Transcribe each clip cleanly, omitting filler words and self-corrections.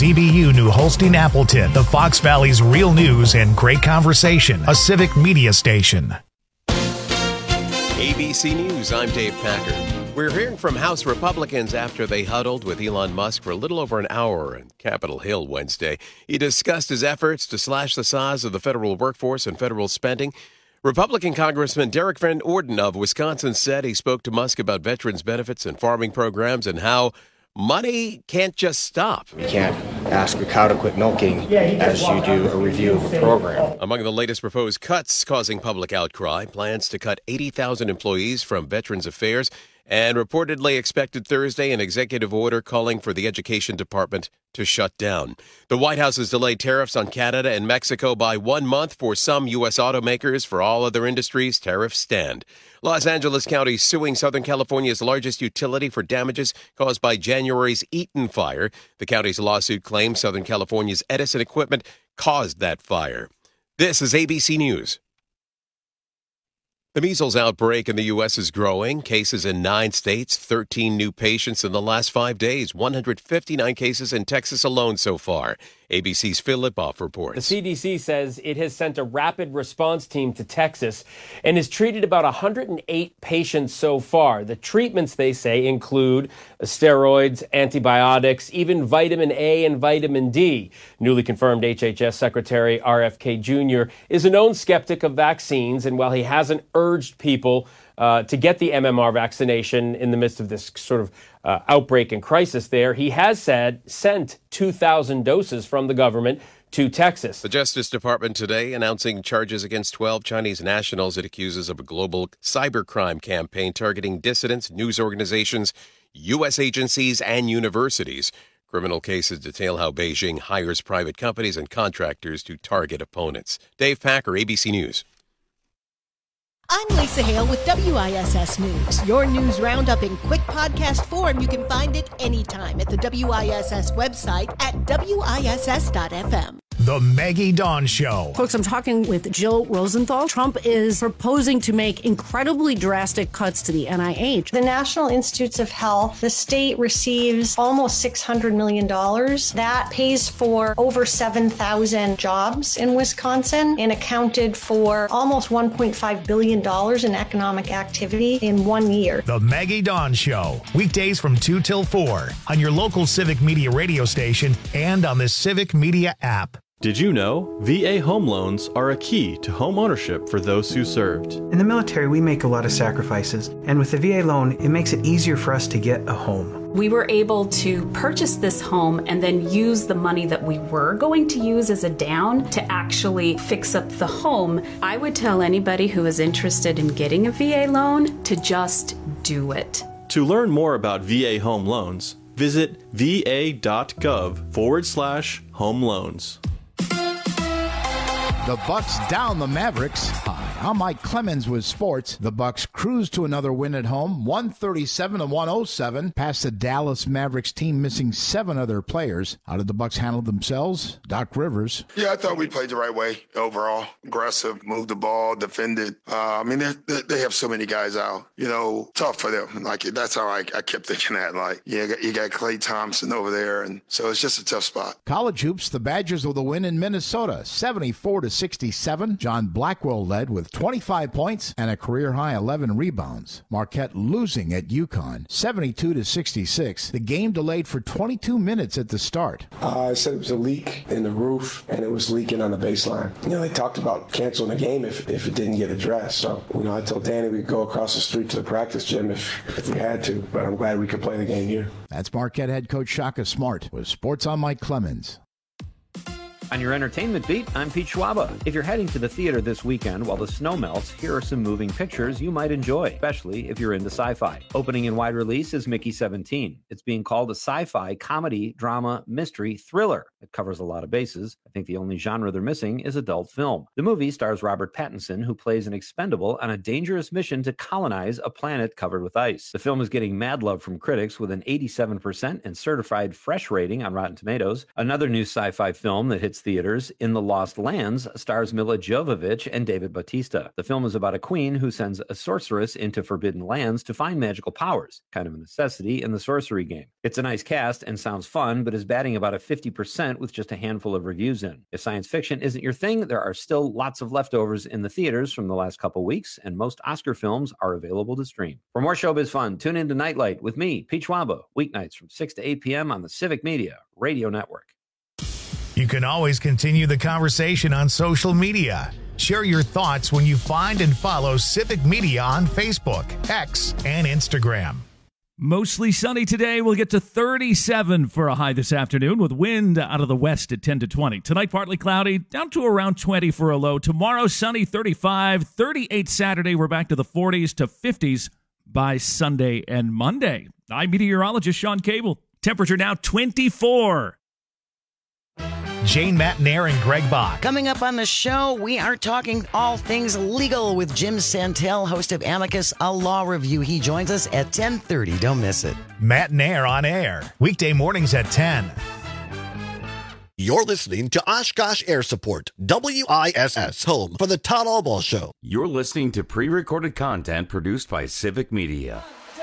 WTBU New Holstein Appleton, the Fox Valley's real news and great conversation, a civic media station. ABC News, I'm Dave Packer. We're hearing from House Republicans after they huddled with Elon Musk for a little over an hour in Capitol Hill Wednesday. He discussed his efforts to slash the size of the federal workforce and federal spending. Republican Congressman Derek Van Orden of Wisconsin said he spoke to Musk about veterans' benefits and farming programs and how money can't just stop. You can't ask a cow to quit milking as you do a review of a program. Among the latest proposed cuts causing public outcry, plans to cut 80,000 employees from Veterans Affairs, and reportedly expected Thursday an executive order calling for the Education Department to shut down. The White House has delayed tariffs on Canada and Mexico by 1 month for some U.S. automakers. For all other industries, tariffs stand. Los Angeles County suing Southern California's largest utility for damages caused by January's Eaton fire. The county's lawsuit claims Southern California's Edison equipment caused that fire. This is ABC News. The measles outbreak in the U.S. is growing. Cases in 9 states, 13 new patients in the last 5 days, 159 cases in Texas alone so far. ABC's Phil Lipoff reports. The CDC says it has sent a rapid response team to Texas and has treated about 108 patients so far. The treatments, they say, include steroids, antibiotics, even vitamin A and vitamin D. Newly confirmed HHS Secretary RFK Jr. is a known skeptic of vaccines, and while he hasn't urged people to get the MMR vaccination in the midst of this sort of outbreak and crisis there, he has sent 2,000 doses from the government to Texas. The Justice Department today announcing charges against 12 Chinese nationals it accuses of a global cybercrime campaign targeting dissidents, news organizations, U.S. agencies, and universities. Criminal cases detail how Beijing hires private companies and contractors to target opponents. Dave Packer, ABC News. I'm Lisa Hale with WISS News. Your news roundup in quick podcast form. You can find it anytime at the WISS website at WISS.FM. The Maggie Dawn Show. Folks, I'm talking with Jill Rosenthal. Trump is proposing to make incredibly drastic cuts to the NIH. The National Institutes of Health, the state receives almost $600 million. That pays for over 7,000 jobs in Wisconsin and accounted for almost $1.5 billion in economic activity in 1 year. The Maggie Dawn Show. Weekdays from 2 till 4 on your local Civic Media radio station and on the Civic Media app. Did you know VA home loans are a key to home ownership for those who served? In the military, we make a lot of sacrifices, and with the VA loan, it makes it easier for us to get a home. We were able to purchase this home and then use the money that we were going to use as a down to actually fix up the home. I would tell anybody who is interested in getting a VA loan to just do it. To learn more about VA home loans, visit va.gov/home loans. The Bucks down the Mavericks. Hi, I'm Mike Clemens with sports. The Bucks cruise to another win at home, 137-107, past the Dallas Mavericks team missing 7 other players. How did the Bucks handle themselves? Doc Rivers. Yeah, I thought we played the right way overall. Aggressive, moved the ball, defended. They have so many guys out. Tough for them. That's how I kept thinking that. You got Klay Thompson over there, and so it's just a tough spot. College hoops, the Badgers with a win in Minnesota, 74-67. John Blackwell led with 25 points and a career-high 11 rebounds. Marquette losing at UConn, 72-66. The game delayed for 22 minutes at the start. I said it was a leak in the roof, and it was leaking on the baseline. They talked about canceling the game if it didn't get addressed. So, I told Danny we'd go across the street to the practice gym if we had to, but I'm glad we could play the game here. That's Marquette head coach Shaka Smart with Sports on Mike Clemens. On your entertainment beat, I'm Pete Schwaba. If you're heading to the theater this weekend while the snow melts, here are some moving pictures you might enjoy, especially if you're into sci-fi. Opening in wide release is Mickey 17. It's being called a sci-fi, comedy, drama, mystery, thriller. It covers a lot of bases. I think the only genre they're missing is adult film. The movie stars Robert Pattinson, who plays an expendable on a dangerous mission to colonize a planet covered with ice. The film is getting mad love from critics with an 87% and certified fresh rating on Rotten Tomatoes. Another new sci-fi film that hit hits theaters. In the Lost Lands stars Mila Jovovich and David Bautista. The film is about a queen who sends a sorceress into forbidden lands to find magical powers, kind of a necessity in the sorcery game. It's a nice cast and sounds fun, but is batting about a 50% with just a handful of reviews in. If science fiction isn't your thing, there are still lots of leftovers in the theaters from the last couple weeks, and most Oscar films are available to stream. For more showbiz fun, tune in to Nightlight with me, Pete Schwaba, weeknights from 6 to 8 p.m. on the Civic Media Radio Network. You can always continue the conversation on social media. Share your thoughts when you find and follow Civic Media on Facebook, X, and Instagram. Mostly sunny today. We'll get to 37 for a high this afternoon with wind out of the west at 10 to 20. Tonight, partly cloudy, down to around 20 for a low. Tomorrow, sunny, 35, 38 Saturday. We're back to the 40s to 50s by Sunday and Monday. I'm meteorologist Sean Cable. Temperature now 24. Jane Matnair and Greg Bach. Coming up on the show, we are talking all things legal with Jim Santel, host of Amicus, a law review. He joins us at 10:30. Don't miss it. Matnair on air, weekday mornings at 10. You're listening to Oshkosh Air Support, WISS, home for the Todd Albaugh Show. You're listening to pre-recorded content produced by Civic Media.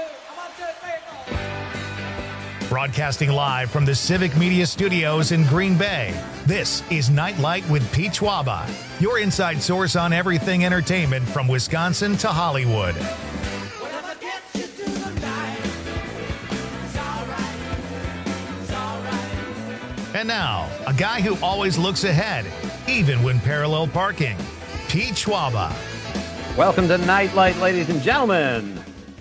Broadcasting live from the Civic Media Studios in Green Bay, this is Nightlight with Pete Schwaba, your inside source on everything entertainment from Wisconsin to Hollywood. And now, a guy who always looks ahead, even when parallel parking, Pete Schwaba. Welcome to Nightlight, ladies and gentlemen.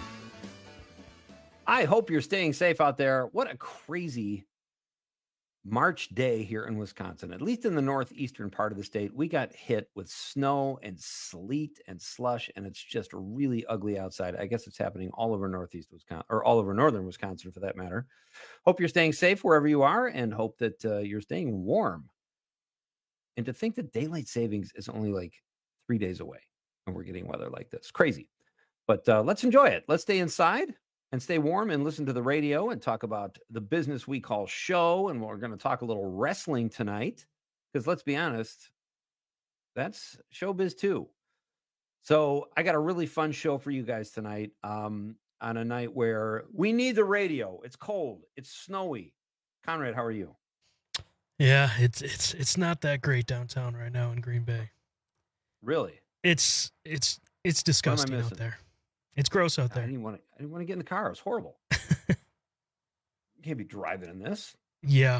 I hope you're staying safe out there. What a crazy March day here in Wisconsin. At least in the northeastern part of the state, we got hit with snow and sleet and slush, and it's just really ugly outside. I guess it's happening all over northeast Wisconsin, or all over northern Wisconsin for that matter. Hope you're staying safe wherever you are, and hope that you're staying warm. And to think that daylight savings is only like 3 days away, and we're getting weather like this. Crazy. But let's enjoy it. Let's stay inside and stay warm and listen to the radio and talk about the business we call show. And we're going to talk a little wrestling tonight, because let's be honest, that's showbiz too. So I got a really fun show for you guys tonight on a night where we need the radio. It's cold. It's snowy. Conrad, how are you? Yeah, it's not that great downtown right now in Green Bay. Really? It's disgusting out there. It's gross out there. I didn't want to get in the car. It was horrible. You can't be driving in this. Yeah.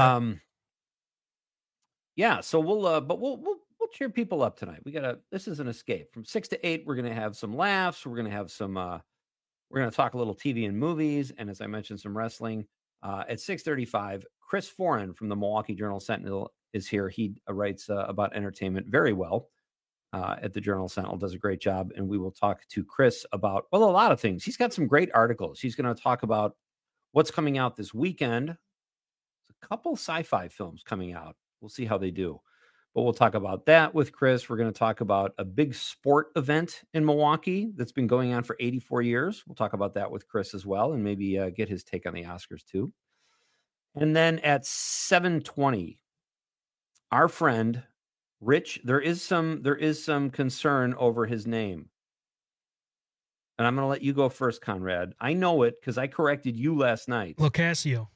Yeah. So we'll cheer people up tonight. This is an escape. From 6 to 8, we're gonna have some laughs. We're gonna have some. We're gonna talk a little TV and movies, and as I mentioned, some wrestling. At 6:35, Chris Foran from the Milwaukee Journal-Sentinel is here. He writes about entertainment very well. At the Journal-Sentinel, does a great job, and we will talk to Chris about, well, a lot of things. He's got some great articles. He's going to talk about what's coming out this weekend. There's a couple sci-fi films coming out. We'll see how they do, but we'll talk about that with Chris. We're going to talk about a big sport event in Milwaukee that's been going on for 84 years. We'll talk about that with Chris as well, and maybe get his take on the Oscars too. And then at 7:20, our friend Rich, there is some concern over his name. And I'm going to let you go first, Conrad. I know it because I corrected you last night. Locascio.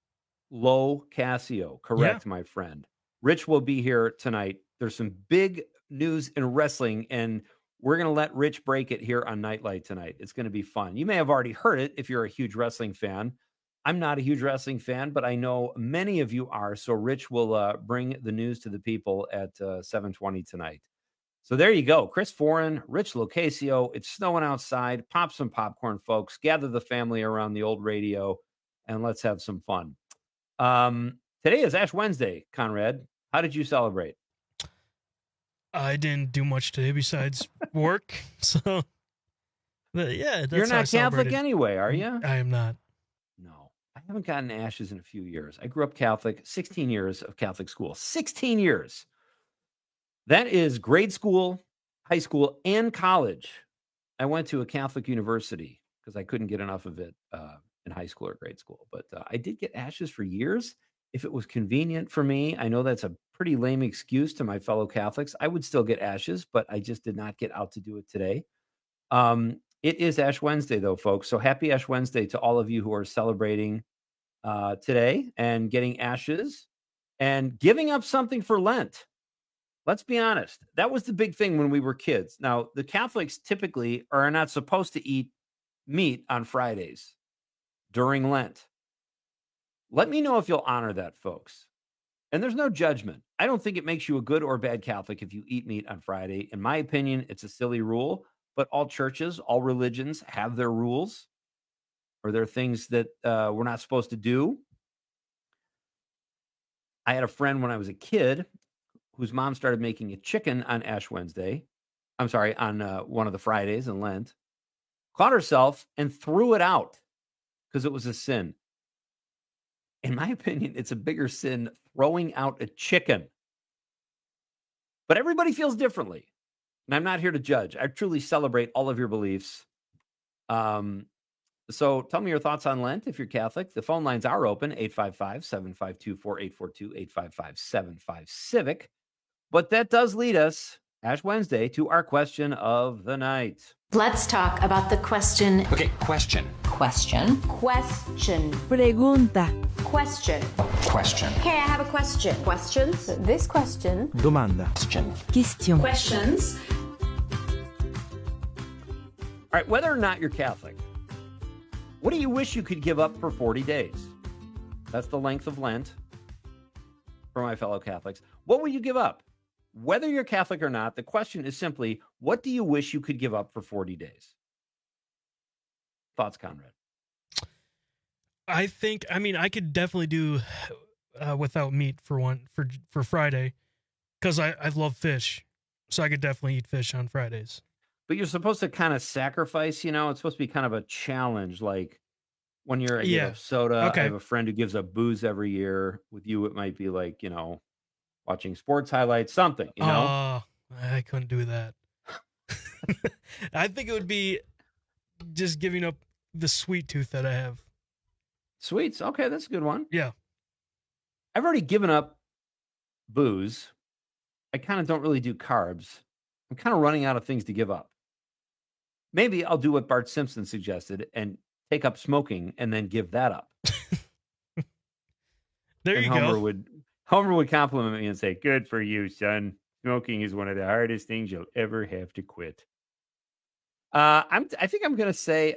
Correct, yeah. My friend. Rich will be here tonight. There's some big news in wrestling, and we're going to let Rich break it here on Nightlight tonight. It's going to be fun. You may have already heard it if you're a huge wrestling fan. I'm not a huge wrestling fan, but I know many of you are. So Rich will bring the news to the people at 7:20 tonight. So there you go. Chris Foran, Rich Locascio. It's snowing outside. Pop some popcorn, folks. Gather the family around the old radio, and let's have some fun. Today is Ash Wednesday, Conrad. How did you celebrate? I didn't do much today besides work. So, but yeah, that's You're how I not Catholic celebrated. anyway, are you? I am not. No, I haven't gotten ashes in a few years. I grew up Catholic, 16 years of Catholic school, 16 years. That is grade school, high school, and college. I went to a Catholic university because I couldn't get enough of it in high school or grade school. But I did get ashes for years, If it was convenient for me, I know that's a pretty lame excuse to my fellow Catholics, I would still get ashes, but I just did not get out to do it today. It is Ash Wednesday, though, folks. So happy Ash Wednesday to all of you who are celebrating today and getting ashes and giving up something for Lent. Let's be honest. That was the big thing when we were kids. Now, the Catholics typically are not supposed to eat meat on Fridays during Lent. Let me know if you'll honor that, folks. And there's no judgment. I don't think it makes you a good or bad Catholic if you eat meat on Friday. In my opinion, it's a silly rule, but all churches, all religions have their rules or their things that we're not supposed to do. I had a friend when I was a kid whose mom started making a chicken on Ash Wednesday. I'm sorry, on one of the Fridays in Lent, caught herself and threw it out because it was a sin. In my opinion, it's a bigger sin throwing out a chicken. But everybody feels differently. And I'm not here to judge. I truly celebrate all of your beliefs. So tell me your thoughts on Lent if you're Catholic. The phone lines are open, 855-752-4842, 855-75-CIVIC. But that does lead us, Ash Wednesday, to our question of the night. Let's talk about the question. Okay, question. Question. Pregunta. Question. Okay, I have a question. Questions? This question. Domanda. Question. Questions. All right, whether or not you're Catholic, what do you wish you could give up for 40 days? That's the length of Lent for my fellow Catholics. What will you give up? Whether you're Catholic or not, the question is simply, what do you wish you could give up for 40 days? Thoughts, Conrad? I could definitely do without meat for Friday, because I love fish, so I could definitely eat fish on Fridays. But you're supposed to kind of sacrifice, it's supposed to be kind of a challenge. Like when you're at soda, okay. I have a friend who gives up booze every year. With you, it might be like, watching sports highlights, something, I couldn't do that. I think it would be just giving up the sweet tooth that I have. Sweets. Okay, that's a good one. Yeah. I've already given up booze. I kind of don't really do carbs. I'm kind of running out of things to give up. Maybe I'll do what Bart Simpson suggested and take up smoking and then give that up. There you go. Homer would compliment me and say, "Good for you, son. Smoking is one of the hardest things you'll ever have to quit." I think I'm going to say,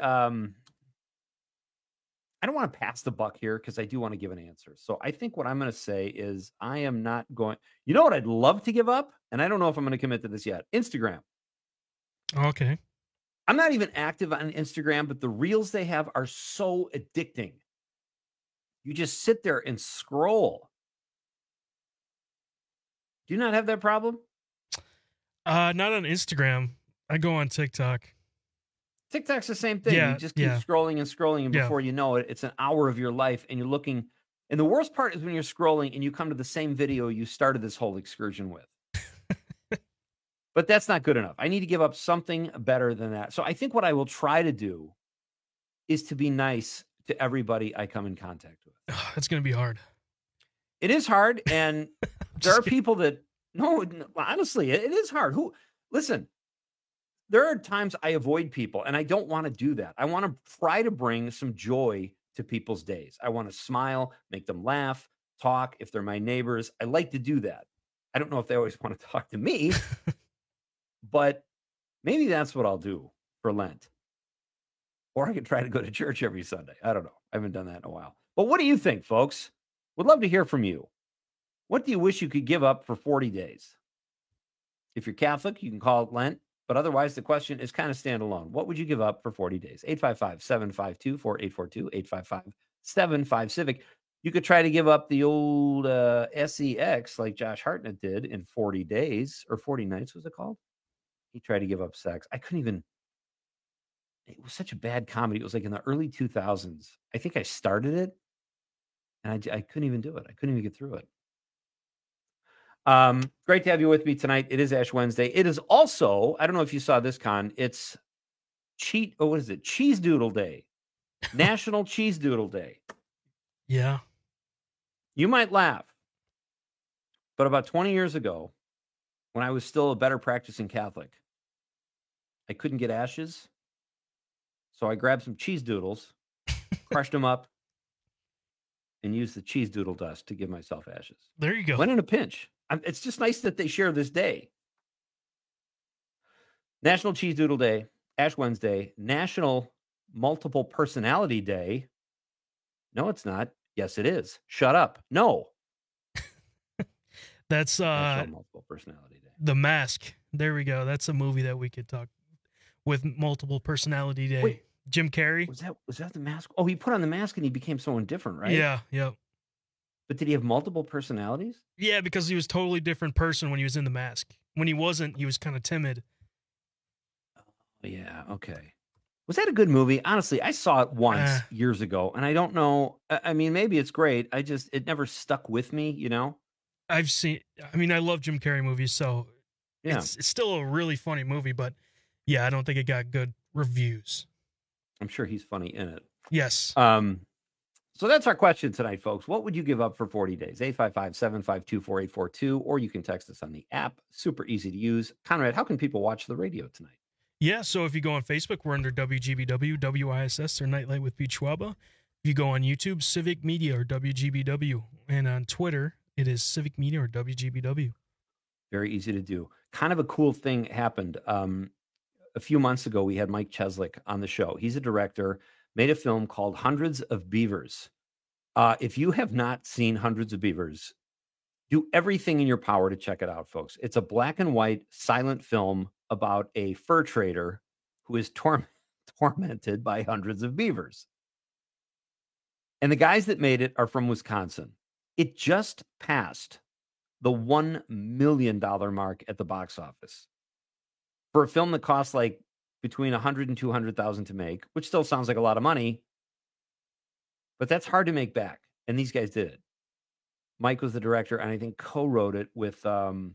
I don't want to pass the buck here because I do want to give an answer. So I think what I'm going to say is I am not going. You know what I'd love to give up? And I don't know if I'm going to commit to this yet. Instagram. Okay. I'm not even active on Instagram, but the reels they have are so addicting. You just sit there and scroll. Do you not have that problem? Not on Instagram. I go on TikTok. TikTok's the same thing. You just keep scrolling and scrolling, and before you know it, it's an hour of your life, and you're looking. And the worst part is when you're scrolling and you come to the same video you started this whole excursion with. But that's not good enough. I need to give up something better than that. So I think what I will try to do is to be nice to everybody I come in contact with. It's going to be hard. It is hard, and there are people that honestly, it is hard. Listen. There are times I avoid people, and I don't want to do that. I want to try to bring some joy to people's days. I want to smile, make them laugh, talk. If they're my neighbors, I like to do that. I don't know if they always want to talk to me, but maybe that's what I'll do for Lent. Or I could try to go to church every Sunday. I don't know. I haven't done that in a while. But what do you think, folks? Would love to hear from you. What do you wish you could give up for 40 days? If you're Catholic, you can call it Lent. But otherwise, the question is kind of standalone. What would you give up for 40 days? 855-752-4842, 855-75-CIVIC. You could try to give up the old SEX like Josh Hartnett did in 40 days, or 40 nights, was it called? He tried to give up sex. I couldn't even. It was such a bad comedy. It was like in the early 2000s. I think I started it, and I couldn't even do it. I couldn't even get through it. Great to have you with me tonight. It is Ash Wednesday. It is also, I don't know if you saw this, Con, it's Cheese Doodle Day. National Cheese Doodle Day. Yeah. You might laugh, but about 20 years ago, when I was still a better practicing Catholic, I couldn't get ashes. So I grabbed some cheese doodles, crushed them up, and used the cheese doodle dust to give myself ashes. There you go. When in a pinch. It's just nice that they share this day. National Cheese Doodle Day, Ash Wednesday, National Multiple Personality Day. No, it's not. Yes, it is. Shut up. No. That's National Multiple Personality Day. The Mask. There we go. That's a movie that we could talk with Multiple Personality Day. Wait. Jim Carrey. Was that the mask? Oh, he put on the mask and he became someone different, right? Yeah, yep. But did he have multiple personalities? Yeah, because he was a totally different person when he was in the mask. When he wasn't, he was kind of timid. Yeah, okay. Was that a good movie? Honestly, I saw it once years ago, and I don't know. I mean, maybe it's great. It never stuck with me, you know? I love Jim Carrey movies, so yeah. It's still a really funny movie, but yeah, I don't think it got good reviews. I'm sure he's funny in it. Yes. So that's our question tonight, folks. What would you give up for 40 days? 855-752-4842, or you can text us on the app. Super easy to use. Conrad, how can people watch the radio tonight? Yeah, so if you go on Facebook, we're under WGBW, WISS, or Nightlight with Pete Schwaba. If you go on YouTube, Civic Media or WGBW. And on Twitter, it is Civic Media or WGBW. Very easy to do. Kind of a cool thing happened. A few months ago, we had Mike Cheslick on the show. He's a director, made a film called Hundreds of Beavers. If you have not seen Hundreds of Beavers, do everything in your power to check it out, folks. It's a black and white silent film about a fur trader who is tormented by hundreds of beavers. And the guys that made it are from Wisconsin. It just passed the $1 million mark at the box office. For a film that costs like between $100,000 and $200,000 to make, which still sounds like a lot of money, but that's hard to make back. And these guys did it. Mike was the director, and I think co-wrote it with Rylan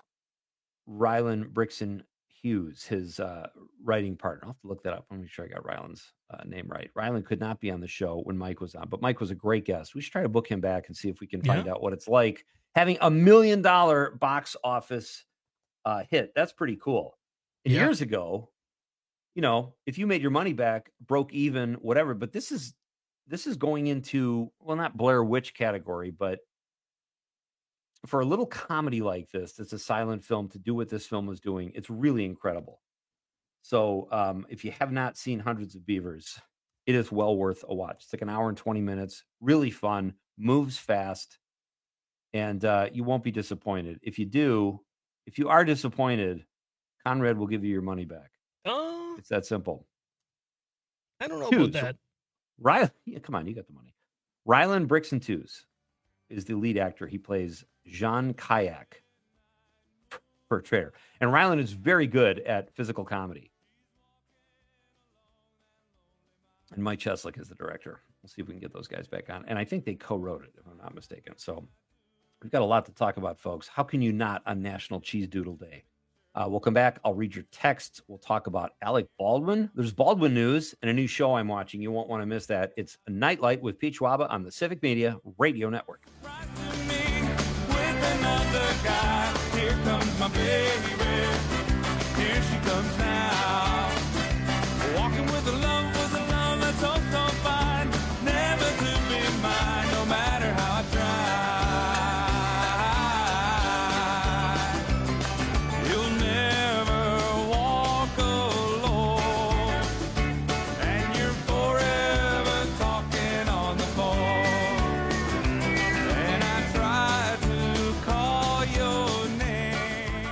Brixton Hughes, his writing partner. I'll have to look that up. Let me make sure I got Rylan's name right. Rylan could not be on the show when Mike was on, but Mike was a great guest. We should try to book him back and see if we can find out what it's like having $1 million box office hit. That's pretty cool. And years ago, you know, if you made your money back, broke even, whatever, but this is going into, well, not Blair Witch category, but for a little comedy like this, it's a silent film, to do what this film was doing. It's really incredible. So if you have not seen Hundreds of Beavers, it is well worth a watch. It's like an hour and 20 minutes, really fun, moves fast, and you won't be disappointed. If you are disappointed, Conrad will give you your money back. Oh, it's that simple. I don't know about that. Rylan, come on, you got the money. Rylan Brixton Hughes is the lead actor. He plays Jean Kayak for a trader. And Rylan is very good at physical comedy. And Mike Cheslick is the director. We'll see if we can get those guys back on. And I think they co-wrote it, if I'm not mistaken. So we've got a lot to talk about, folks. How can you not on National Cheese Doodle Day? We'll come back. I'll read your texts. We'll talk about Alec Baldwin. There's Baldwin news and a new show I'm watching. You won't want to miss that. It's Nightlight with Pete Schwaba on the Civic Media Radio Network. Here comes my baby. Here she comes now. Walking with a love that's so fine. Never to be mine, no matter how I try. You'll never walk alone. And you're forever talking on the phone. And I try to call your name.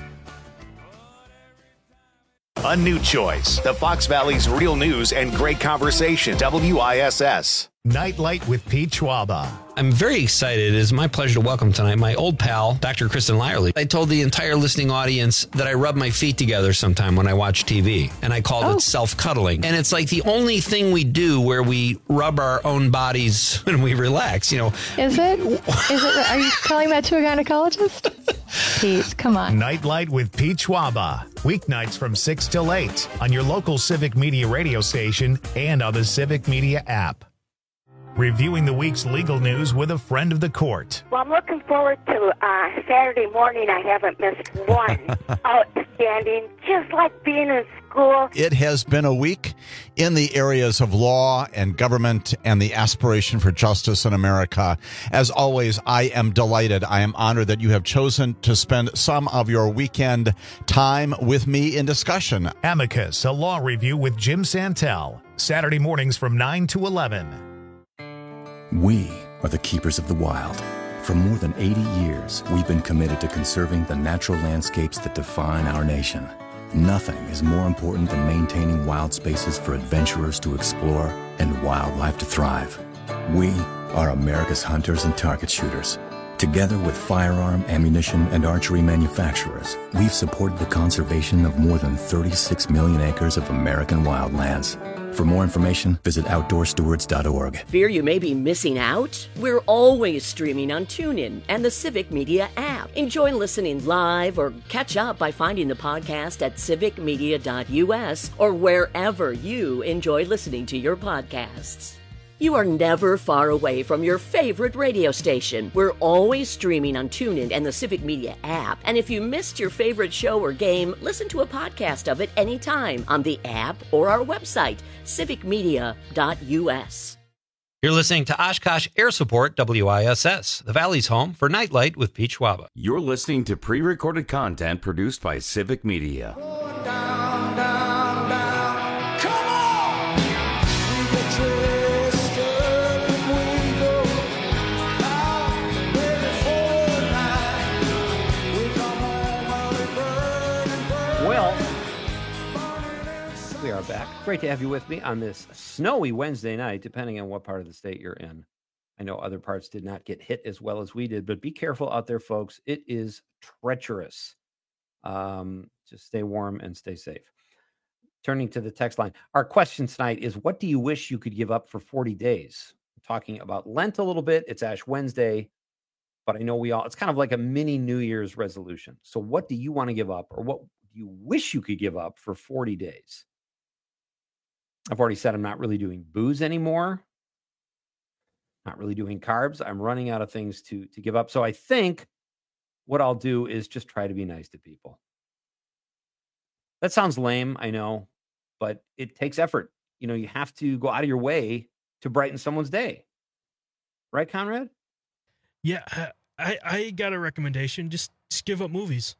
A new choice. The Fox Valley's real news and great conversation. WISS. Nightlight with Pete Schwaba. I'm very excited. It is my pleasure to welcome tonight my old pal, Dr. Kristen Lyerly. I told the entire listening audience that I rub my feet together sometime when I watch TV, and I called it self-cuddling. And it's like the only thing we do where we rub our own bodies when we relax, you know. Is it? Are you telling that to a gynecologist? Pete, come on. Nightlight with Pete Schwaba. Weeknights from 6 till 8 on your local Civic Media radio station and on the Civic Media app. reviewing the week's legal news with a friend of the court. Well, I'm looking forward to Saturday morning. I haven't missed one. Outstanding, just like being in school. It has been a week in the areas of law and government and the aspiration for justice in America. As always, I am delighted. I am honored that you have chosen to spend some of your weekend time with me in discussion. Amicus, a law review with Jim Santel. Saturday mornings from 9 to 11. We are the keepers of the wild. For more than 80 years, we've been committed to conserving the natural landscapes that define our nation. Nothing is more important than maintaining wild spaces for adventurers to explore and wildlife to thrive. We are America's hunters and target shooters. Together with firearm, ammunition, and archery manufacturers, we've supported the conservation of more than 36 million acres of American wildlands. For more information, visit OutdoorStewards.org. Fear you may be missing out? We're always streaming on TuneIn and the Civic Media app. Enjoy listening live or catch up by finding the podcast at civicmedia.us or wherever you enjoy listening to your podcasts. You are never far away from your favorite radio station. We're always streaming on TuneIn and the Civic Media app. And if you missed your favorite show or game, listen to a podcast of it anytime on the app or our website, civicmedia.us. You're listening to Oshkosh Air Support, WISS, the Valley's home for Nightlight with Pete Schwaba. You're listening to pre-recorded content produced by Civic Media. We are back. Great to have you with me on this snowy Wednesday night, depending on what part of the state you're in. I know other parts did not get hit as well as we did, but be careful out there, folks. It is treacherous. Just stay warm and stay safe. Turning to the text line, our question tonight is, what do you wish you could give up for 40 days? I'm talking about Lent a little bit. It's Ash Wednesday, but I know it's kind of like a mini New Year's resolution. So what do you want to give up, or what do you wish you could give up for 40 days? I've already said I'm not really doing booze anymore. Not really doing carbs. I'm running out of things to give up. So I think what I'll do is just try to be nice to people. That sounds lame, I know, but it takes effort. You know, you have to go out of your way to brighten someone's day. Right, Conrad? Yeah, I got a recommendation. Just give up movies.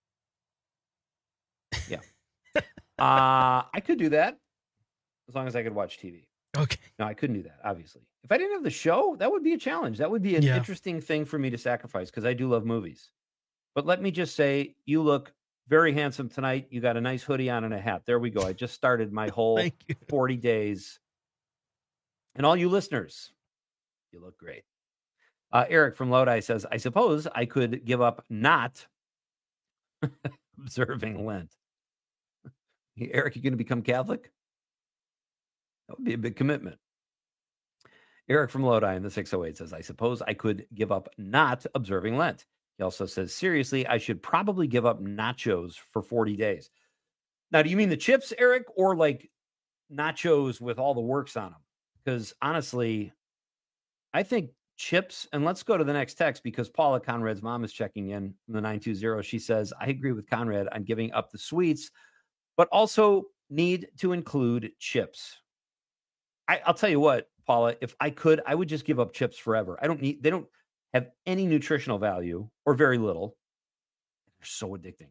Yeah. I could do that. As long as I could watch TV. Okay. No, I couldn't do that, obviously. If I didn't have the show, that would be a challenge. That would be an interesting thing for me to sacrifice, because I do love movies. But let me just say, you look very handsome tonight. You got a nice hoodie on and a hat. There we go. I just started my whole 40 days. And all you listeners, you look great. Eric from Lodi says, I suppose I could give up not observing Lent. Eric, you going to become Catholic? That would be a big commitment. Eric from Lodi in the 608 says, I suppose I could give up not observing Lent. He also says, seriously, I should probably give up nachos for 40 days. Now, do you mean the chips, Eric, or like nachos with all the works on them? Because honestly, I think chips, and let's go to the next text, because Paula, Conrad's mom, is checking in from the 920. She says, I agree with Conrad on giving up the sweets, but also need to include chips. I'll tell you what, Paula, if I could, I would just give up chips forever. They don't have any nutritional value, or very little. They're so addicting.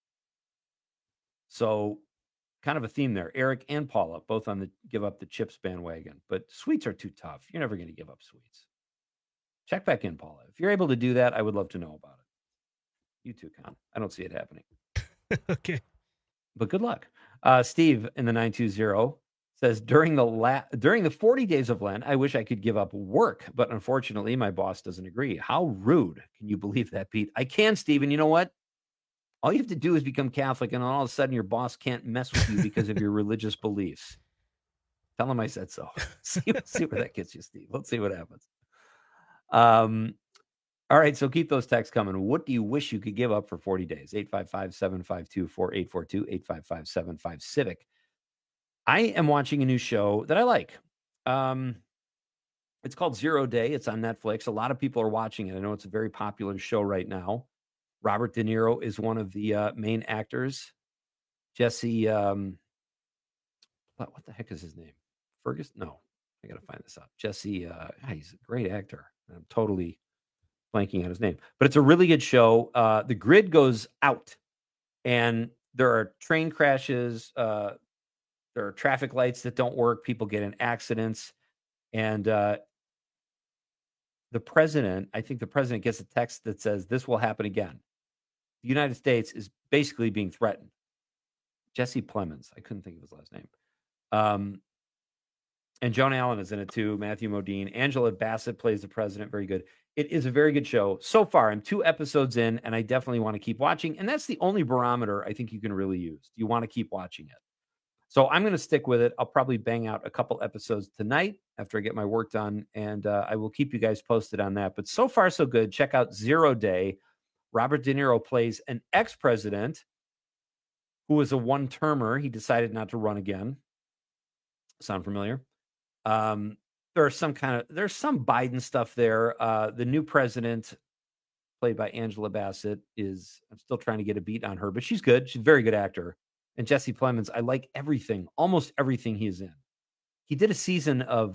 So kind of a theme there. Eric and Paula, both on the give up the chips bandwagon, but sweets are too tough. You're never going to give up sweets. Check back in, Paula. If you're able to do that, I would love to know about it. You too, Con. I don't see it happening. Okay. But good luck. Steve in the 920 says, during the 40 days of Lent, I wish I could give up work, but unfortunately, my boss doesn't agree. How rude. Can you believe that, Pete? I can, Steve. And you know what? All you have to do is become Catholic, and all of a sudden your boss can't mess with you because of your religious beliefs. Tell him I said so. see where that gets you, Steve. Let's see what happens. All right, so keep those texts coming. What do you wish you could give up for 40 days? 855-752-4842, 855-75-CIVIC. I am watching a new show that I like. It's called 0 Day. It's on Netflix. A lot of people are watching it. I know it's a very popular show right now. Robert De Niro is one of the main actors. Jesse, what the heck is his name? Ferguson? No, I got to find this out. Jesse, he's a great actor. I'm totally blanking on his name. But it's a really good show. The grid goes out, and there are train crashes. There are traffic lights that don't work. People get in accidents. And the president gets a text that says, this will happen again. The United States is basically being threatened. Jesse Plemons. I couldn't think of his last name. And Joan Allen is in it too. Matthew Modine. Angela Bassett plays the president. Very good. It is a very good show. So far, I'm 2 episodes in, and I definitely want to keep watching. And that's the only barometer I think you can really use. You want to keep watching it. So I'm going to stick with it. I'll probably bang out a couple episodes tonight after I get my work done, and I will keep you guys posted on that. But so far, so good. Check out 0 Day. Robert De Niro plays an ex-president who was a one-termer. He decided not to run again. Sound familiar? There's some Biden stuff there. The new president, played by Angela Bassett, I'm still trying to get a beat on her, but she's good. She's a very good actor. And Jesse Plemons, I like almost everything he's in. He did a season of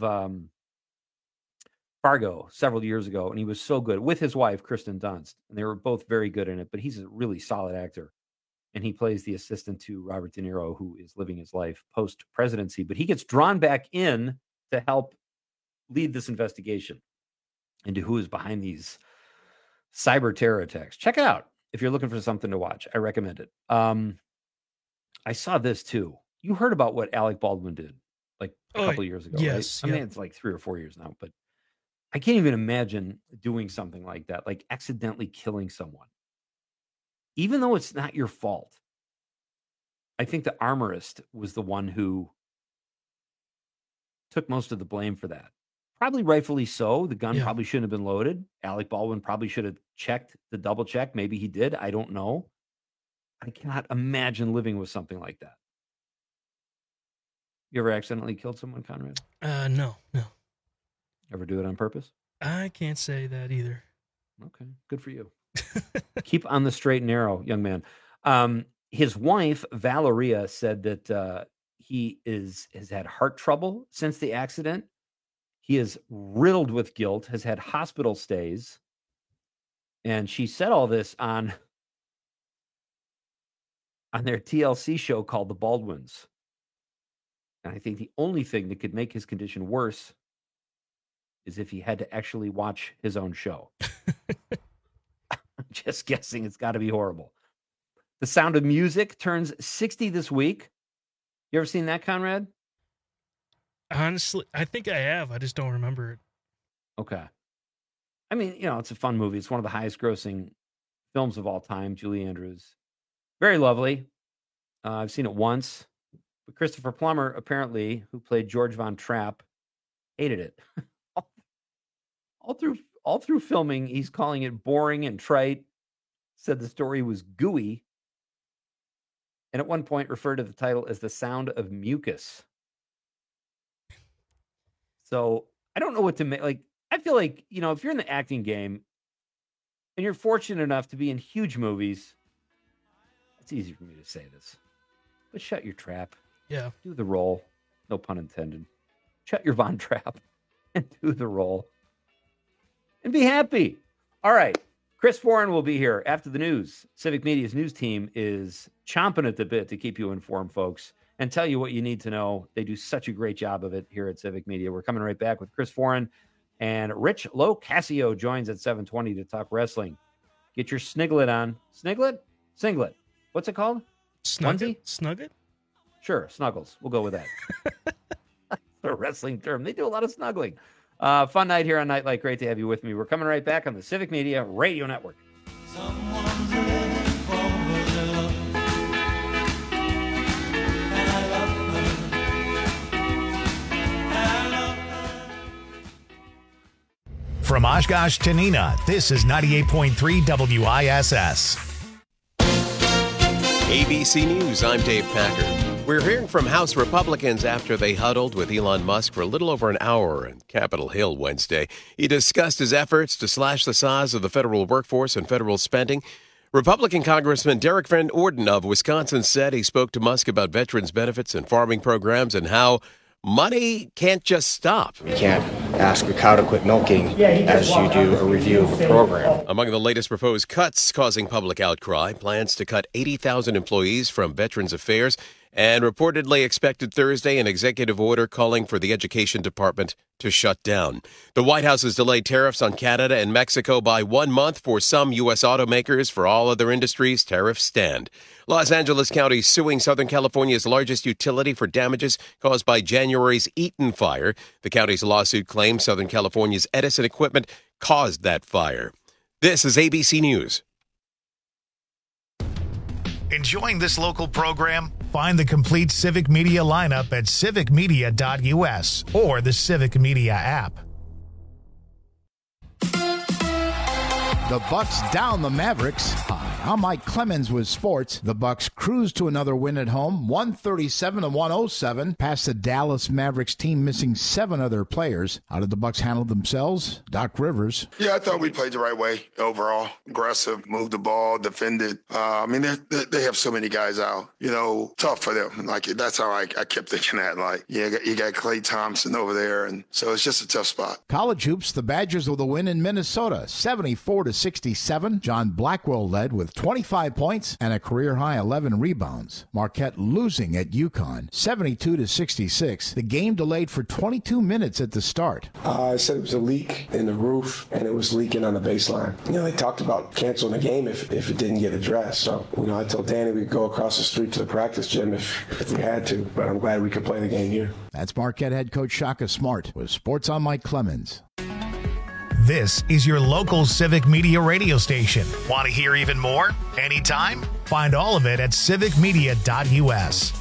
Fargo several years ago, and he was so good with his wife, Kristen Dunst. And they were both very good in it, but he's a really solid actor. And he plays the assistant to Robert De Niro, who is living his life post-presidency. But he gets drawn back in to help lead this investigation into who is behind these cyber terror attacks. Check it out if you're looking for something to watch. I recommend it. I saw this too. You heard about what Alec Baldwin did like a couple years ago, yes, right? I mean, it's like 3 or 4 years now, but I can't even imagine doing something like that, like accidentally killing someone. Even though it's not your fault. I think the armorist was the one who took most of the blame for that. Probably rightfully so. The gun probably shouldn't have been loaded. Alec Baldwin probably should have checked the double check. Maybe he did. I don't know. I cannot imagine living with something like that. You ever accidentally killed someone, Conrad? No. Ever do it on purpose? I can't say that either. Okay, good for you. Keep on the straight and narrow, young man. His wife, Valeria, said that he has had heart trouble since the accident. He is riddled with guilt, has had hospital stays. And she said all this on their TLC show called The Baldwins. And I think the only thing that could make his condition worse is if he had to actually watch his own show. I'm just guessing it's got to be horrible. The Sound of Music turns 60 this week. You ever seen that, Conrad? Honestly, I think I have. I just don't remember it. Okay. I mean, it's a fun movie. It's one of the highest grossing films of all time. Julie Andrews. Very lovely. I've seen it once. But Christopher Plummer, apparently, who played George Von Trapp, hated it. All through filming, he's calling it boring and trite. Said the story was gooey. And at one point referred to the title as The Sound of Mucus. So I don't know what to make. Like, I feel like, if you're in the acting game and you're fortunate enough to be in huge movies, it's easy for me to say this, but shut your trap. Yeah. Do the role. No pun intended. Shut your Von Trapp and do the role. And be happy. All right. Chris Foran will be here after the news. Civic Media's news team is chomping at the bit to keep you informed, folks, and tell you what you need to know. They do such a great job of it here at Civic Media. We're coming right back with Chris Foran, and Rich Locascio joins at 7:20 to talk wrestling. Get your sniglet on. Singlet. What's it called? Snugget? Sure, snuggles. We'll go with that. That's a wrestling term. They do a lot of snuggling. Fun night here on Nightlight. Great to have you with me. We're coming right back on the Civic Media Radio Network. From Oshkosh to Neenah, this is 98.3 WISS. ABC News, I'm Dave Packard. We're hearing from House Republicans after they huddled with Elon Musk for a little over an hour in Capitol Hill Wednesday. He discussed his efforts to slash the size of the federal workforce and federal spending. Republican Congressman Derek Van Orden of Wisconsin said he spoke to Musk about veterans benefits and farming programs and how money can't just stop. You can't ask a cow to quit milking as you do a review of a program. Among the latest proposed cuts causing public outcry, plans to cut 80,000 employees from Veterans Affairs, and reportedly expected Thursday an executive order calling for the Education Department to shut down. The White House has delayed tariffs on Canada and Mexico by 1 month for some U.S. automakers. For all other industries, tariffs stand. Los Angeles County suing Southern California's largest utility for damages caused by January's Eaton fire. The county's lawsuit claims Southern California's Edison equipment caused that fire. This is ABC News. Enjoying this local program? Find the complete Civic Media lineup at civicmedia.us or the Civic Media app. The Bucks down the Mavericks. Hi, I'm Mike Clemens with sports. The Bucks cruise to another win at home, 137-107, past the Dallas Mavericks team missing 7 other players. How did the Bucks handle themselves? Doc Rivers. Yeah, I thought we played the right way overall. Aggressive, moved the ball, defended. They have so many guys out. Tough for them. That's how I kept thinking that. You got Klay Thompson over there, and so it's just a tough spot. College hoops, the Badgers with a win in Minnesota, 74-67. John Blackwell led with 25 points and a career-high 11 rebounds. Marquette losing at UConn, 72-66. The game delayed for 22 minutes at the start. I said it was a leak in the roof, and it was leaking on the baseline. They talked about canceling the game if it didn't get addressed. So, I told Danny we'd go across the street to the practice gym if we had to, but I'm glad we could play the game here. That's Marquette head coach Shaka Smart with Sports on Mike Clemens. This is your local Civic Media radio station. Want to hear even more? Anytime? Find all of it at civicmedia.us.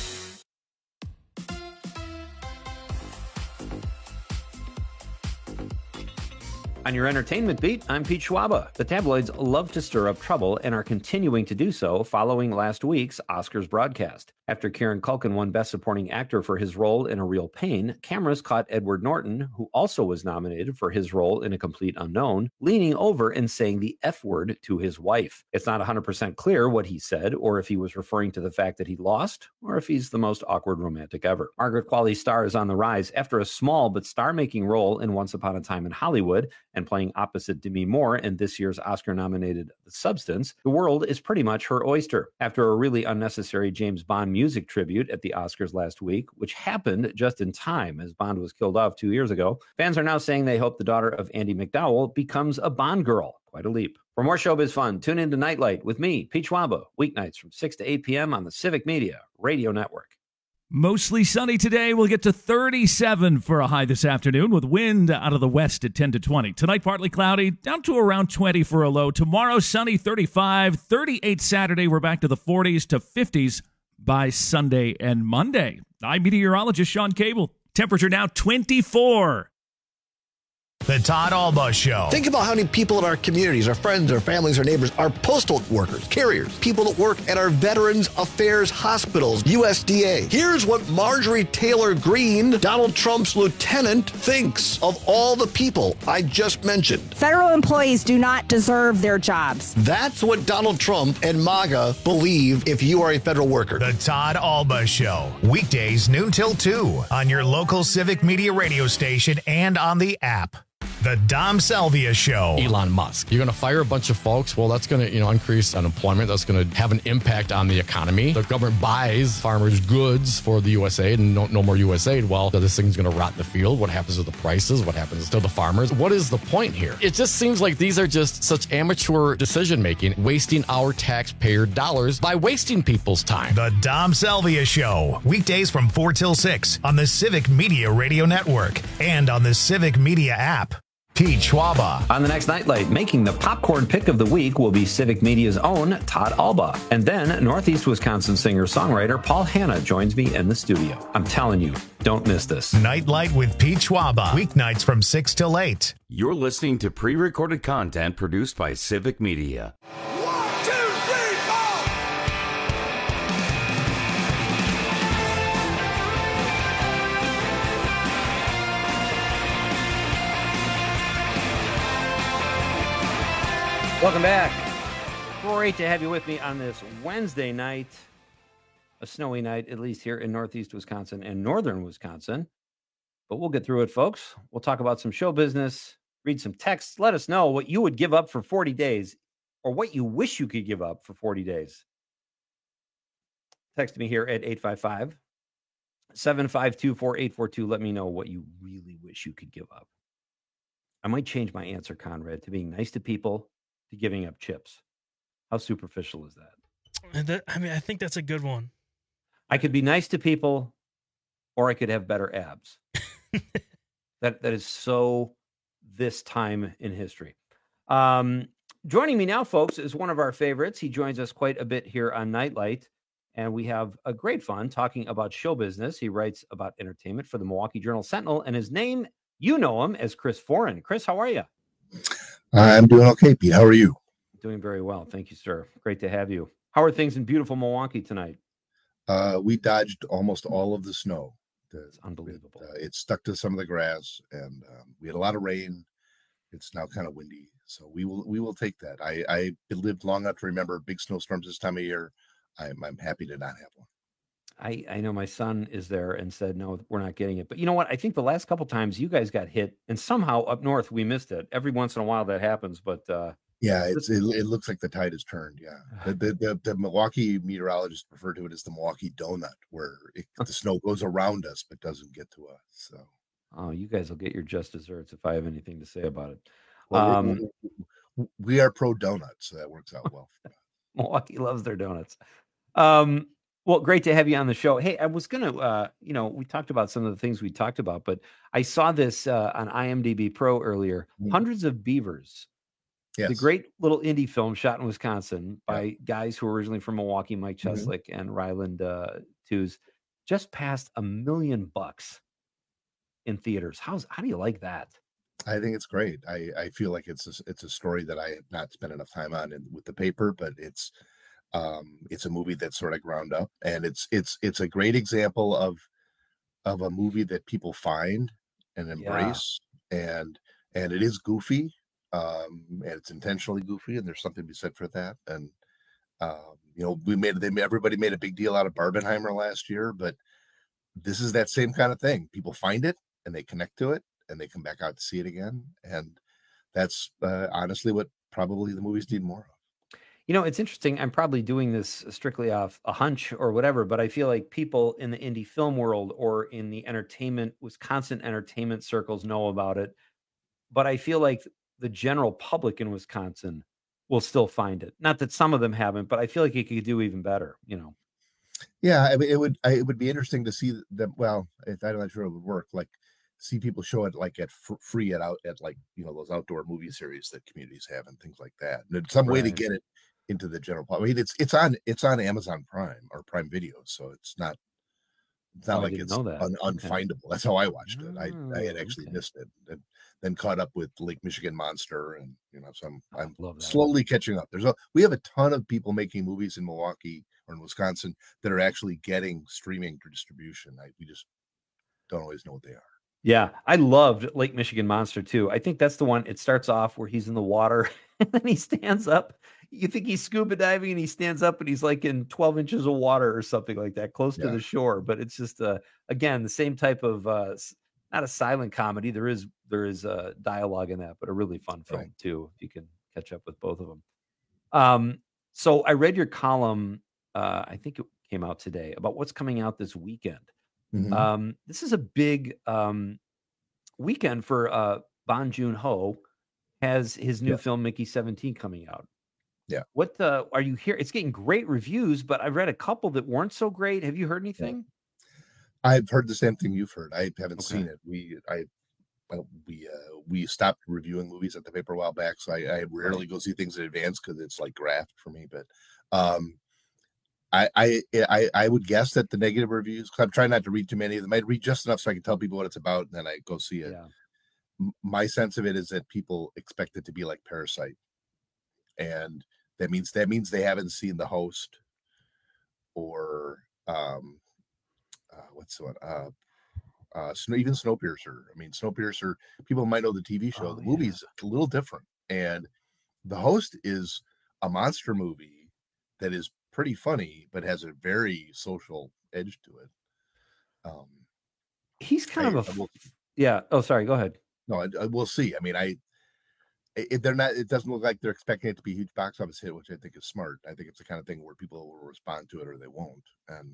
On your entertainment beat, I'm Pete Schwaba. The tabloids love to stir up trouble and are continuing to do so following last week's Oscars broadcast. After Kieran Culkin won Best Supporting Actor for his role in A Real Pain, cameras caught Edward Norton, who also was nominated for his role in A Complete Unknown, leaning over and saying the F word to his wife. It's not 100% clear what he said, or if he was referring to the fact that he lost, or if he's the most awkward romantic ever. Margaret Qualley's star is on the rise after a small but star-making role in Once Upon a Time in Hollywood and playing opposite Demi Moore in this year's Oscar-nominated The Substance. The world is pretty much her oyster. After a really unnecessary James Bond music tribute at the Oscars last week, which happened just in time as Bond was killed off 2 years ago, fans are now saying they hope the daughter of Andie MacDowell becomes a Bond girl. Quite a leap. For more showbiz fun, tune in to Nightlight with me, Pete Schwaba, weeknights from 6 to 8 p.m. on the Civic Media Radio Network. Mostly sunny today. We'll get to 37 for a high this afternoon with wind out of the west at 10 to 20. Tonight, partly cloudy, down to around 20 for a low. Tomorrow, sunny, 35, 38 Saturday. We're back to the 40s to 50s by Sunday and Monday. I'm meteorologist Sean Cable. Temperature now 24. The Todd Alba Show. Think about how many people in our communities, our friends, our families, our neighbors, our postal workers, carriers, people that work at our Veterans Affairs hospitals, USDA. Here's what Marjorie Taylor Greene, Donald Trump's lieutenant, thinks of all the people I just mentioned. Federal employees do not deserve their jobs. That's what Donald Trump and MAGA believe if you are a federal worker. The Todd Alba Show. Weekdays noon till 2 on your local Civic Media radio station and on the app. The Dom Salvia Show. Elon Musk. You're going to fire a bunch of folks. Well, that's going to, increase unemployment. That's going to have an impact on the economy. The government buys farmers' goods for the USAID and no more USAID. Well, this thing's going to rot in the field. What happens to the prices? What happens to the farmers? What is the point here? It just seems like these are just such amateur decision-making, wasting our taxpayer dollars by wasting people's time. The Dom Salvia Show. Weekdays from 4 till 6 on the Civic Media Radio Network and on the Civic Media app. Pete Schwaba. On the next Nightlight, making the popcorn pick of the week will be Civic Media's own Todd Alba. And then Northeast Wisconsin singer-songwriter Paul Hanna joins me in the studio. I'm telling you, don't miss this. Nightlight with Pete Schwaba. Weeknights from 6 till 8. You're listening to pre-recorded content produced by Civic Media. Welcome back. Great to have you with me on this Wednesday night, a snowy night, at least here in Northeast Wisconsin and Northern Wisconsin. But we'll get through it, folks. We'll talk about some show business, read some texts. Let us know what you would give up for 40 days or what you wish you could give up for 40 days. Text me here at 855-752-4842. Let me know what you really wish you could give up. I might change my answer, Conrad, to being nice to people, to giving up chips. How superficial is that? I think that's a good one. I could be nice to people, or I could have better abs. That is so this time in history. Joining me now, folks, is one of our favorites. He joins us quite a bit here on Nightlight, and we have a great fun talking about show business. He writes about entertainment for the Milwaukee Journal-Sentinel, and his name, you know him as Chris Foran. Chris, how are you? I'm doing okay, Pete. How are you? Doing very well. Thank you, sir. Great to have you. How are things in beautiful Milwaukee tonight? We dodged almost all of the snow. It's unbelievable. It stuck to some of the grass, and we had a lot of rain. It's now kind of windy, so we will take that. I lived long enough to remember big snowstorms this time of year. I'm happy to not have one. I know my son is there and said, no, we're not getting it. But you know what? I think the last couple times you guys got hit, and somehow up north we missed it. Every once in a while that happens, but yeah, it looks like the tide has turned. Yeah, the Milwaukee meteorologists refer to it as the Milwaukee donut, where the snow goes around us but doesn't get to us. So, oh, you guys will get your just desserts if I have anything to say about it. Well, we are pro donuts, so that works out well. Milwaukee loves their donuts. Well, great to have you on the show. Hey, I was going to, we talked about some of the things we talked about, but I saw this on IMDb Pro earlier. Hundreds of Beavers. Yes. The great little indie film shot in Wisconsin by guys who were originally from Milwaukee, Mike Cheslick and Ryland Tews, just passed $1 million in theaters. How do you like that? I think it's great. I feel like it's a story that I have not spent enough time on with the paper, but it's a movie that's sort of ground up, and it's a great example of a movie that people find and embrace, and it is goofy, and it's intentionally goofy, and there's something to be said for that. And everybody made a big deal out of Barbenheimer last year, but this is that same kind of thing. People find it and they connect to it and they come back out to see it again, and that's honestly what probably the movies need more of. It's interesting. I'm probably doing this strictly off a hunch or whatever, but I feel like people in the indie film world or in the Wisconsin entertainment circles know about it. But I feel like the general public in Wisconsin will still find it. Not that some of them haven't, but I feel like it could do even better, Yeah, I mean, it would be interesting to see them. Well, I'm not sure it would work. Like, see people show it like at free at like those outdoor movie series that communities have and things like that. And it's some way to get it into the general public. I mean, it's on Amazon Prime or Prime Video, so it's not like it's unfindable. That's how I watched it. I had actually missed it, and then caught up with Lake Michigan Monster, and so I'm slowly catching up. We have a ton of people making movies in Milwaukee or in Wisconsin that are actually getting streaming distribution. We just don't always know what they are. Yeah, I loved Lake Michigan Monster too. I think that's the one. It starts off where he's in the water and then he stands up. You think he's scuba diving and he stands up and he's like in 12 inches of water or something like that, close to the shore. But it's just again the same type of not a silent comedy. There is dialogue in that, but a really fun film too. If you can catch up with both of them. So I read your column. I think it came out today about what's coming out this weekend. Mm-hmm. This is a big weekend for Bong Joon-ho. Has his new film Mickey 17 coming out. Yeah. What are you here? It's getting great reviews, but I've read a couple that weren't so great. Have you heard anything? Yeah. I've heard the same thing you've heard. I haven't seen it. We stopped reviewing movies at the paper a while back, so I rarely go see things in advance because it's like graft for me. But I would guess that the negative reviews, because I'm trying not to read too many of them. I'd read just enough so I can tell people what it's about, and then I go see it. Yeah. My sense of it is that people expect it to be like Parasite, and that means they haven't seen The Host or what's the one? Even Snowpiercer. I mean, Snowpiercer. People might know the TV show. The movie's a little different, and The Host is a monster movie that is pretty funny, but has a very social edge to it. He's kind of yeah. Oh, sorry. Go ahead. No, we'll see. I mean, they're not. It doesn't look like they're expecting it to be a huge box office hit, which I think is smart. I think it's the kind of thing where people will respond to it or they won't, and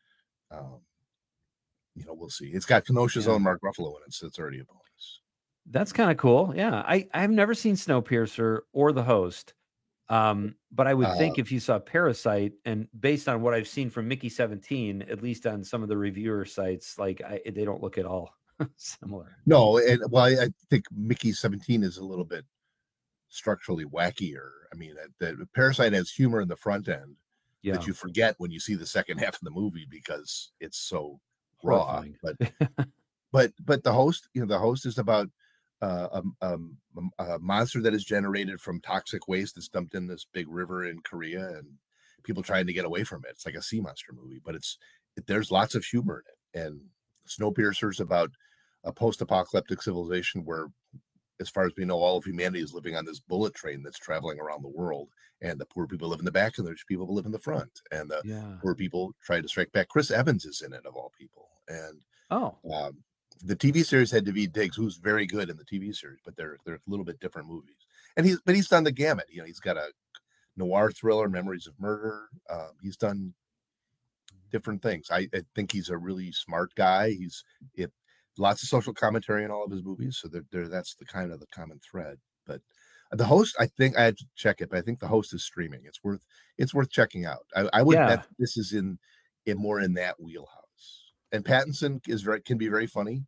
we'll see. It's got Kenosha's own Mark Ruffalo in it, so it's already a bonus. That's kind of cool. Yeah, I've never seen Snowpiercer or The Host, but I would think if you saw Parasite, and based on what I've seen from Mickey 17, at least on some of the reviewer sites, like they don't look at all similar. No, and I think Mickey 17 is a little bit structurally wackier. I mean, the Parasite has humor in the front end that you forget when you see the second half of the movie because it's so raw. But the Host, the Host is about a monster that is generated from toxic waste that's dumped in this big river in Korea, and people trying to get away from it. It's like a sea monster movie, but there's lots of humor in it. And Snowpiercer is about a post-apocalyptic civilization where, as far as we know, all of humanity is living on this bullet train that's traveling around the world, and the poor people live in the back and the rich people live in the front, and the poor people try to strike back. Chris Evans is in it, of all people. And the TV series had Daveed Diggs, who's very good in the TV series, but they're a little bit different movies. And he's done the gamut. He's got a noir thriller, Memories of Murder. He's done different things. I think he's a really smart guy. Lots of social commentary in all of his movies, so that's the kind of the common thread. But The Host, I think I had to check it, but I think The Host is streaming. It's worth checking out. I would bet this is more in that wheelhouse. And Pattinson can be very funny.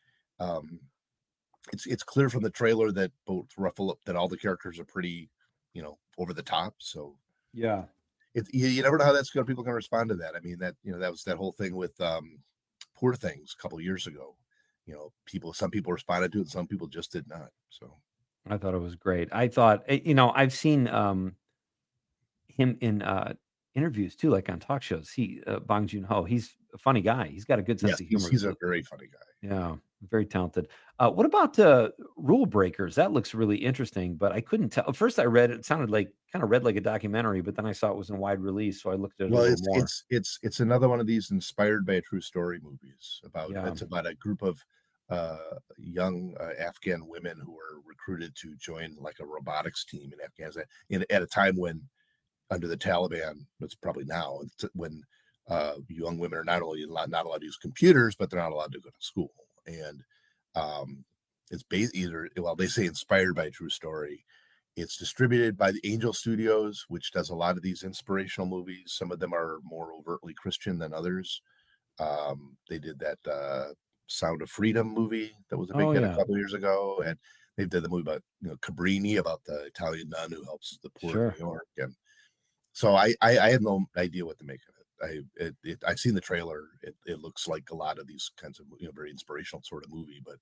It's clear from the trailer that both Ruffalo, that all the characters are pretty, over the top. So yeah, you never know how people can respond to that. I mean, that was that whole thing with Poor Things a couple of years ago. Some people responded to it, and some people just did not. So I thought it was great. I thought, I've seen him in interviews too, like on talk shows. Bong Joon-ho, he's a funny guy. He's got a good sense of humor. He's a very funny guy. Yeah, very talented. What about Rule Breakers? That looks really interesting, but I couldn't tell. At first I read it sounded like a documentary, but then I saw it was in wide release, so I looked at it a little more. It's another one of these inspired by a true story movies it's about a group of young Afghan women who were recruited to join like a robotics team in Afghanistan at a time when, under the Taliban, it's probably now, when young women are not only not allowed to use computers, but they're not allowed to go to school. And it's based they say inspired by a true story. It's distributed by the Angel Studios, which does a lot of these inspirational movies. Some of them are more overtly Christian than others. They did that Sound of Freedom movie that was a big hit a couple years ago, and they've done the movie about Cabrini, about the Italian nun who helps the poor in New York. And so I had no idea what to make of it. I've seen the trailer. It looks like a lot of these kinds of very inspirational sort of movie, but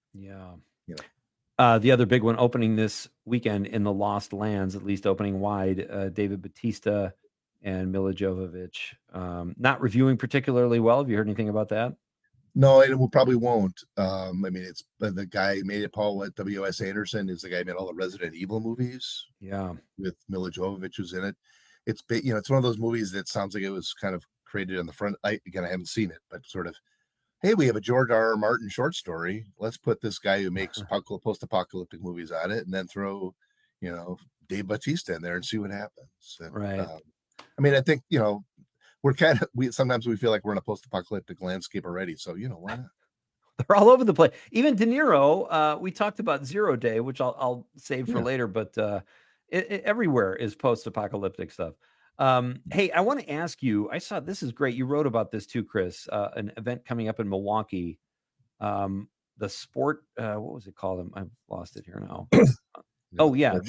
the other big one opening this weekend in the Lost Lands, at least opening wide, David Bautista and Mila Jovovich, not reviewing particularly well. Have you heard anything about that? No, and it probably won't. I mean, it's the guy who made it, Paul W.S. Anderson, is the guy who made all the Resident Evil movies. Yeah, with Mila Jovovich who's in it. It's it's one of those movies that sounds like it was kind of created on the front. I haven't seen it, but sort of, hey, we have a George R.R. Martin short story. Let's put this guy who makes post-apocalyptic movies on it, and then throw, Dave Bautista in there and see what happens. And, right. I mean, I think we're sometimes we feel like we're in a post-apocalyptic landscape already. So why not? They're all over the place. Even De Niro. We talked about Zero Day, which I'll save for later, but everywhere is post-apocalyptic stuff. Hey, I want to ask you, I saw, this is great. You wrote about this too, Chris, an event coming up in Milwaukee. The sport, what was it called? I've lost it here now. Oh yeah.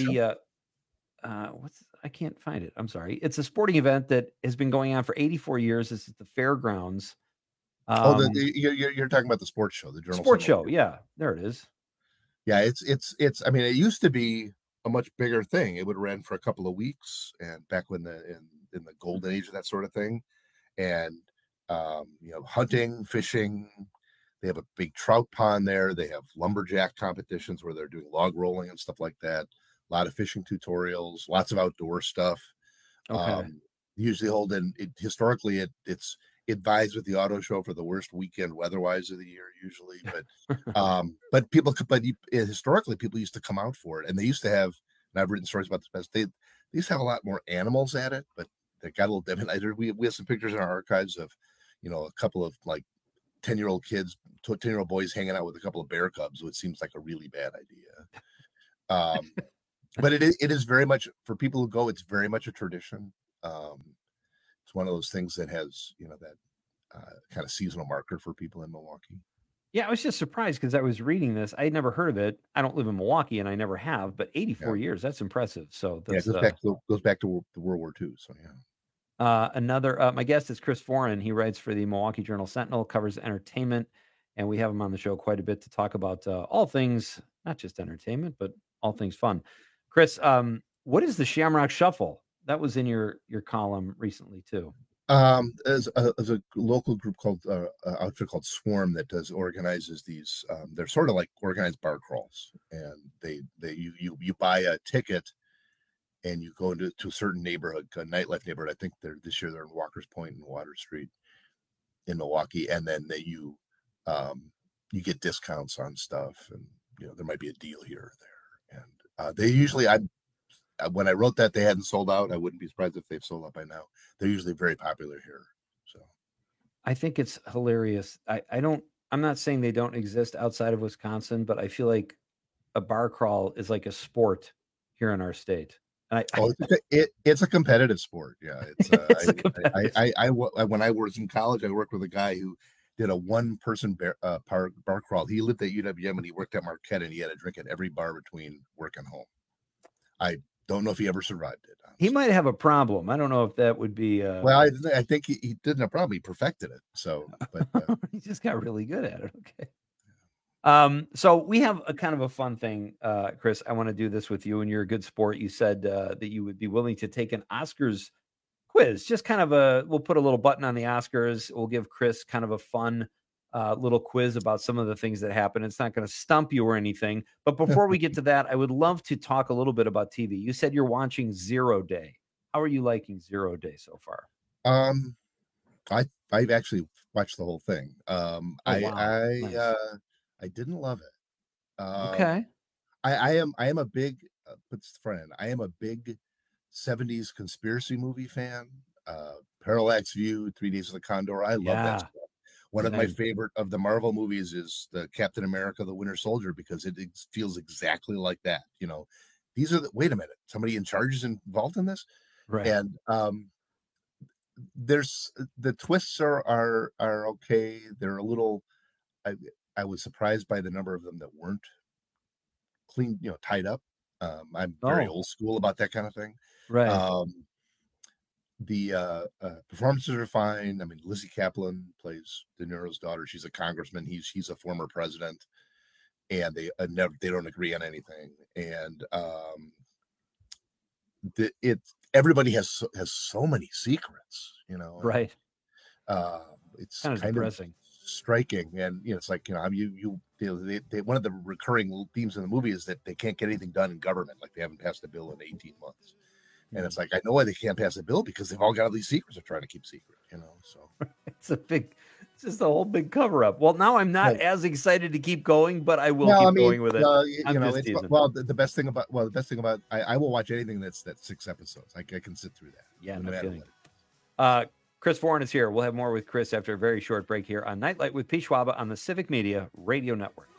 I can't find it. I'm sorry. It's a sporting event that has been going on for 84 years. This is the Fairgrounds. You're talking about the sports show, the Journal sports show. Yeah, there it is. Yeah. It's, I mean, it used to be a much bigger thing. It would run for a couple of weeks, and back when in the golden age of that sort of thing, and hunting, fishing. They have a big trout pond there. They have lumberjack competitions where they're doing log rolling and stuff like that. a lot of fishing tutorials, lots of outdoor stuff. Okay. Usually hold in historically it vies with the auto show for the worst weekend weather-wise of the year usually, but historically people used to come out for it, and they used to have, and I've written stories about this. They used to have a lot more animals at it, but they got a little dim. We have some pictures in our archives of, a couple of like 10-year-old kids, 10-year-old boys hanging out with a couple of bear cubs, which seems like a really bad idea. But it is very much, for people who go, it's very much a tradition. It's one of those things that has, that kind of seasonal marker for people in Milwaukee. Yeah, I was just surprised because I was reading this. I had never heard of it. I don't live in Milwaukee, and I never have. But 84 years, that's impressive. So that's, it goes back to World War II. So yeah. My guest is Chris Foran. He writes for the Milwaukee Journal Sentinel, covers entertainment, and we have him on the show quite a bit to talk about all things, not just entertainment, but all things fun. Chris, what is the Shamrock Shuffle? That was in your column recently too. As a local group called outfit called Swarm that organizes these. They're sort of like organized bar crawls, and you buy a ticket, and you go into a certain neighborhood, a nightlife neighborhood. I think this year they're in Walker's Point and Water Street in Milwaukee, and then you get discounts on stuff, and there might be a deal here or there, and they usually when I wrote that they hadn't sold out. I wouldn't be surprised if they've sold out by now. They're usually very popular here. So I think it's hilarious. I'm not saying they don't exist outside of Wisconsin, but I feel like a bar crawl is like a sport here in our state. And it's a competitive sport. Yeah. When I was in college, I worked with a guy who did a one-person bar crawl. He lived at UWM and he worked at Marquette, and he had a drink at every bar between work and home. I don't know if he ever survived it. Honestly. He might have a problem. I don't know if that would be. Well, I think he didn't have a problem. He perfected it. So, but he just got really good at it. Okay. So we have a kind of a fun thing, Chris. I want to do this with you, and you're a good sport. You said that you would be willing to take an Oscars quiz. Just kind of we'll put a little button on the Oscars. We'll give Chris kind of a fun little quiz about some of the things that happen. It's not going to stump you or anything. But before we get to that, I would love to talk a little bit about TV. You said you're watching Zero Day. How are you liking Zero Day so far? I've actually watched the whole thing. Nice. I didn't love it. Okay. I am a big I am a big 70s conspiracy movie fan. Parallax View, 3 Days of the Condor. I love that stuff. One of my favorite of the Marvel movies is the Captain America, the Winter Soldier, because it feels exactly like that. These are wait a minute, somebody in charge is involved in this. Right. And there's the twists are okay. They're a little, I was surprised by the number of them that weren't clean, tied up. I'm very old school about that kind of thing. Right. The performances are fine. I mean, Lizzie Kaplan plays De Niro's daughter. She's a congressman. He's a former president, and they don't agree on anything. And everybody has so many secrets, Right. It's kind of depressing, striking, and it's like they one of the recurring themes in the movie is that they can't get anything done in government, like they haven't passed a bill in 18 months. And it's like, I know why they can't pass a bill, because they've all got all these secrets they're trying to keep secret, so it's just a whole big cover up. Well, now I'm not as excited to keep going, but I will keep going with it. The best thing about I will watch anything that's 6 episodes. I can sit through that. Yeah, no kidding. Chris Foran is here. We'll have more with Chris after a very short break here on Nightlight with Pete Schwaba on the Civic Media Radio Network.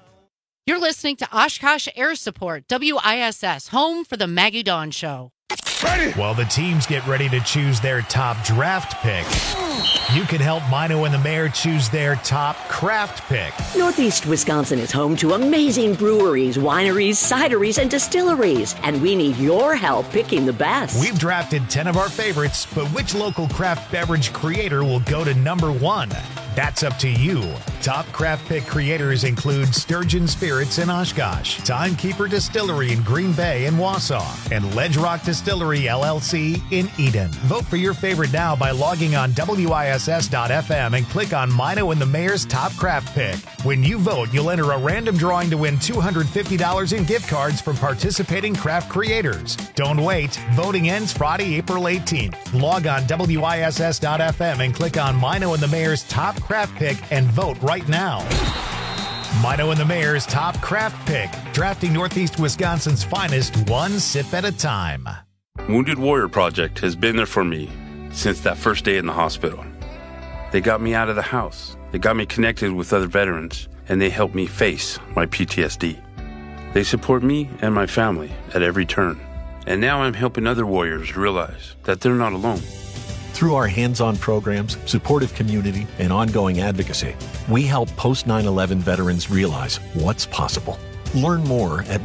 You're listening to Oshkosh Air Support, WISS, home for the Maggie Dawn Show. Ready. While the teams get ready to choose their top draft pick, you can help Mino and the Mayor choose their top craft pick. Northeast Wisconsin is home to amazing breweries, wineries, cideries, and distilleries, and we need your help picking the best. We've drafted 10 of our favorites, but which local craft beverage creator will go to number 1? That's up to you. Top craft pick creators include Sturgeon Spirits in Oshkosh, Timekeeper Distillery in Green Bay and Wausau, and Ledge Rock Distillery LLC in Eden. Vote for your favorite now by logging on WISS.FM and click on Mino and the Mayor's Top Craft Pick. When you vote, you'll enter a random drawing to win $250 in gift cards from participating craft creators. Don't wait. Voting ends Friday, April 18th. Log on WISS.FM and click on Mino and the Mayor's Top Craft Pick and vote right now. Mino and the Mayor's Top Craft Pick, drafting Northeast Wisconsin's finest one sip at a time. Wounded Warrior Project has been there for me since that first day in the hospital. They got me out of the house. They got me connected with other veterans, and they helped me face my PTSD. They support me and my family at every turn. And now I'm helping other warriors realize that they're not alone. Through our hands-on programs, supportive community, and ongoing advocacy, we help post-9/11 veterans realize what's possible. Learn more at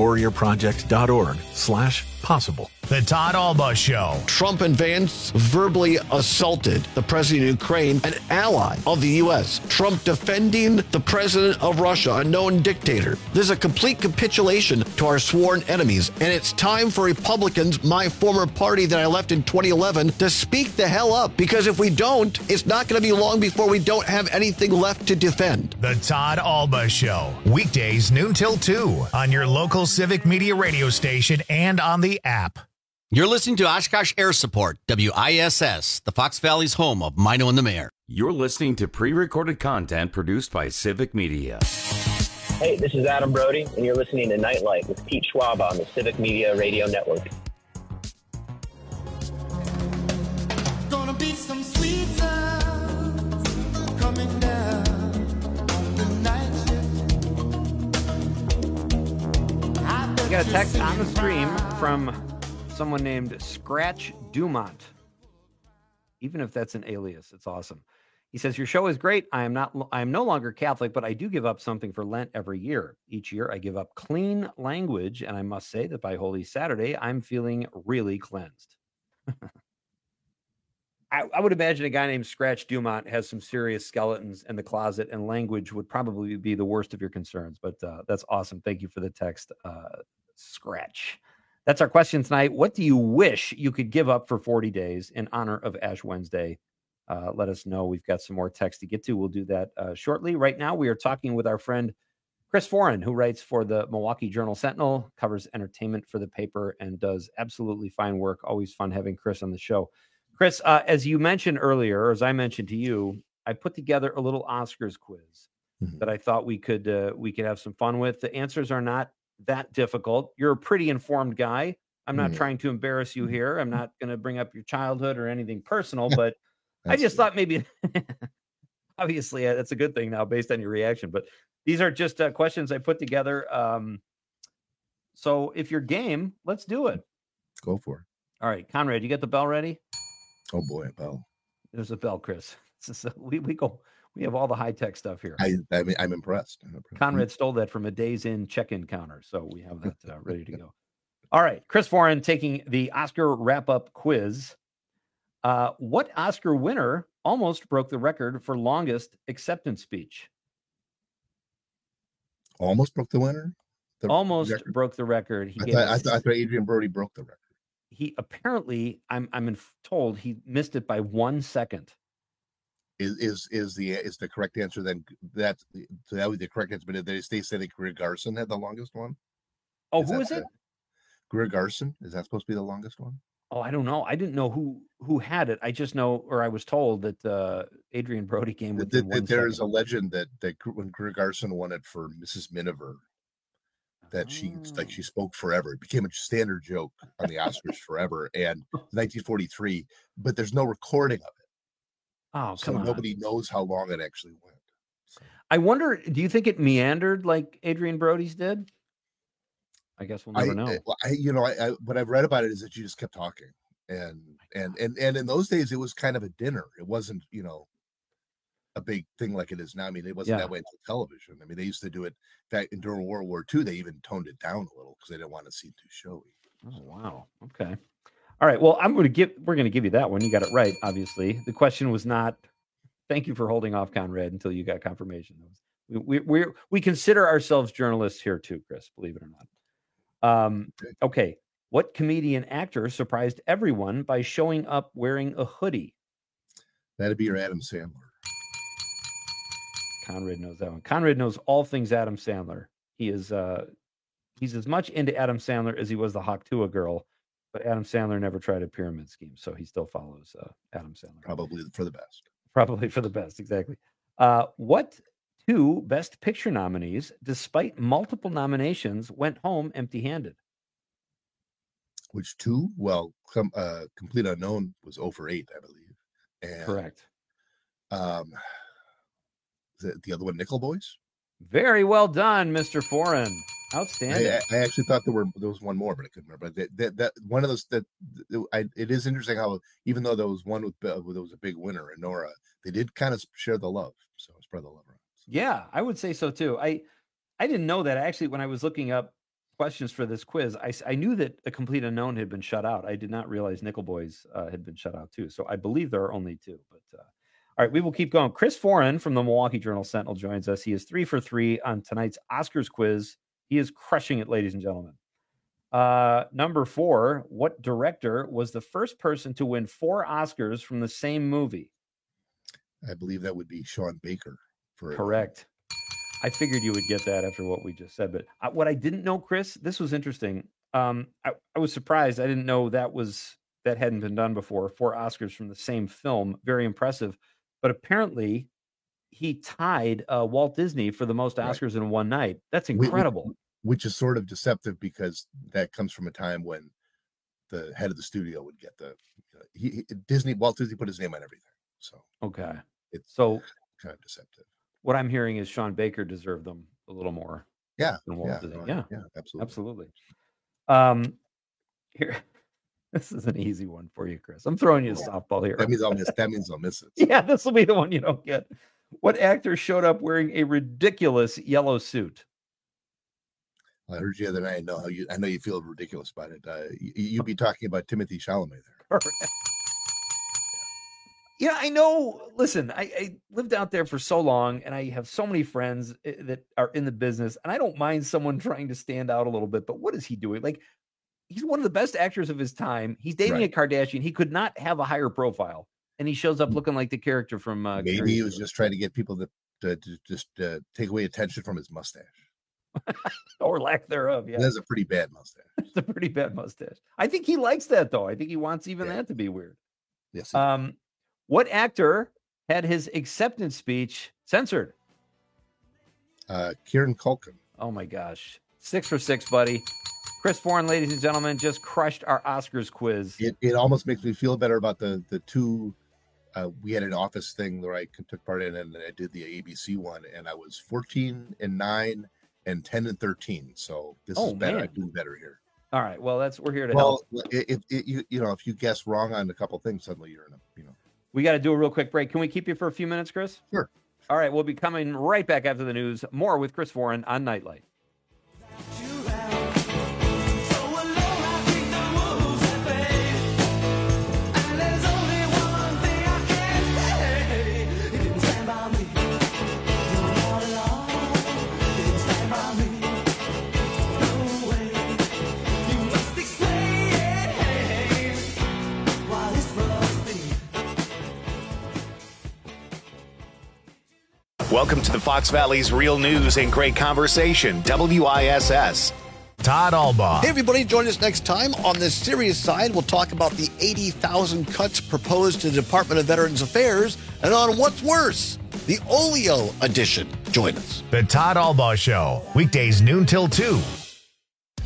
woundedwarriorproject.org/possible. The Todd Alba Show. Trump and Vance verbally assaulted the president of Ukraine, an ally of the U.S. Trump defending the president of Russia, a known dictator. This is a complete capitulation to our sworn enemies, and it's time for Republicans, my former party that I left in 2011, to speak the hell up, because if we don't, it's not going to be long before we don't have anything left to defend. The Todd Alba Show. Weekdays noon till 2 on your local Civic Media radio station and on the app. You're listening to Oshkosh Air Support, WISS, the Fox Valley's home of Mino and the Mayor. You're listening to pre-recorded content produced by Civic Media. Hey, this is Adam Brody, and you're listening to Nightlight with Pete Schwab on the Civic Media Radio Network. Gonna be some sweet sounds coming down on the night shift. I got a text on the stream from someone named Scratch Dumont. Even if that's an alias, it's awesome. He says, your show is great. I am no longer Catholic, but I do give up something for Lent every year. Each year I give up clean language, and I must say that by Holy Saturday, I'm feeling really cleansed. I would imagine a guy named Scratch Dumont has some serious skeletons in the closet, and language would probably be the worst of your concerns, but that's awesome. Thank you for the text, Scratch. That's our question tonight. What do you wish you could give up for 40 days in honor of Ash Wednesday? Let us know. We've got some more text to get to. We'll do that shortly. Right now, we are talking with our friend Chris Foran, who writes for the Milwaukee Journal-Sentinel, covers entertainment for the paper, and does absolutely fine work. Always fun having Chris on the show. Chris, as you mentioned earlier, or as I mentioned to you, I put together a little Oscars quiz that I thought we could have some fun with. The answers are not that difficult. You're a pretty informed guy. I'm not trying to embarrass you here. I'm not going to bring up your childhood or anything personal, but I just thought maybe, obviously that's a good thing now based on your reaction, but these are just questions I put together. So if you're game, let's do it. Go for it. All right, Conrad, you got the bell ready? Oh boy, a bell. There's a bell, Chris. We have all the high-tech stuff here. I'm impressed. Conrad stole that from a Days Inn check-in counter, so we have that ready to go. All right, Chris Foran taking the Oscar wrap-up quiz. What Oscar winner almost broke the record for longest acceptance speech? Almost broke the winner? Broke the record. I thought Adrian Brody broke the record. He apparently, I'm told he missed it by 1 second. Is the correct answer then? That would be the correct answer. But they say that Greer Garson had the longest one. Oh, who is it? Greer Garson. Is that supposed to be the longest one? Oh, I don't know. I didn't know who had it. I just know, or I was told that Adrian Brody came with There's a legend that when Greer Garson won it for Mrs. Miniver, that she spoke forever. It became a standard joke on the Oscars forever, and 1943. But there's no recording of it. Oh, so nobody knows how long it actually went. So. I wonder, do you think it meandered like Adrian Brody's did? I guess we'll never know. What I've read about it is that you just kept talking, and in those days it was kind of a dinner. It wasn't, a big thing like it is now. I mean, it wasn't that way until television. I mean, they used to do it back during World War II. They even toned it down a little because they didn't want to seem too showy. Oh, wow. Okay. All right. Well, we're going to give you that one. You got it right. Obviously, the question was not. Thank you for holding off, Conrad, until you got confirmation. We consider ourselves journalists here too, Chris. Believe it or not. Okay. What comedian actor surprised everyone by showing up wearing a hoodie? That'd be your Adam Sandler. Conrad knows that one. Conrad knows all things Adam Sandler. He is he's as much into Adam Sandler as he was the Hawktua girl, but Adam Sandler never tried a pyramid scheme, so he still follows Adam Sandler. Probably for the best. Probably for the best, exactly. What two Best Picture nominees, despite multiple nominations, went home empty-handed? Which two? Well, Complete Unknown was 0 for 8, I believe. And, correct. The other one, Nickel Boys? Very well done, Mr. Foreign. Outstanding. I actually thought there was one more, but I couldn't remember. That one of those it is interesting how even though there was one with there was a big winner, Nora, they did kind of share the love. So spread the love around. Yeah, I would say so too. I didn't know that actually when I was looking up questions for this quiz. I knew that A Complete Unknown had been shut out. I did not realize Nickel Boys had been shut out too. So I believe there are only two, but. All right, we will keep going. Chris Foreign from the Milwaukee Journal Sentinel joins us. He is 3 for 3 on tonight's Oscars quiz. He is crushing it, ladies and gentlemen. Number 4, what director was the first person to win 4 Oscars from the same movie? I believe that would be Sean Baker. Correct. I figured you would get that after what we just said. But what I didn't know, Chris, this was interesting. I was surprised. I didn't know that hadn't been done before. 4 Oscars from the same film. Very impressive. But apparently, he tied Walt Disney for the most Oscars in one night. That's incredible. Which is sort of deceptive because that comes from a time when the head of the studio would get Walt Disney put his name on everything. So okay, it's so kind of deceptive. What I'm hearing is Sean Baker deserved them a little more. Yeah, than Walt Disney. Yeah, absolutely. Here. This is an easy one for you, Chris. I'm throwing you a softball here. That means I'll miss it. Yeah, this will be the one you don't get. What actor showed up wearing a ridiculous yellow suit? I heard you the other night. I know you feel ridiculous about it. You'd be talking about Timothy Chalamet there. Yeah, I know. Listen, I lived out there for so long, and I have so many friends that are in the business, and I don't mind someone trying to stand out a little bit, but what is he doing? Like, he's one of the best actors of his time. He's dating a Kardashian. He could not have a higher profile, and he shows up looking like the character from. Maybe he was just trying to get people to just take away attention from his mustache, or lack thereof. Yeah, he has a pretty bad mustache. It's a pretty bad mustache. I think he likes that though. I think he wants even that to be weird. Yes. What actor had his acceptance speech censored? Kieran Culkin. Oh my gosh, 6 for 6, buddy. Chris Foreign, ladies and gentlemen, just crushed our Oscars quiz. It almost makes me feel better about the two. We had an office thing where I took part in, and I did the ABC one, and I was 14-9 and 10-13. So this is better. Man. I do better here. All right. Well, we're here to help. If you guess wrong on a couple things, suddenly you're in a. We got to do a real quick break. Can we keep you for a few minutes, Chris? Sure. All right. We'll be coming right back after the news. More with Chris Foreign on Nightlight. Welcome to the Fox Valley's Real News and Great Conversation, WISS. Todd Albaugh. Hey, everybody, join us next time. On the serious side, we'll talk about the 80,000 cuts proposed to the Department of Veterans Affairs, and on what's worse, the Olio edition. Join us. The Todd Albaugh Show, weekdays noon till 2.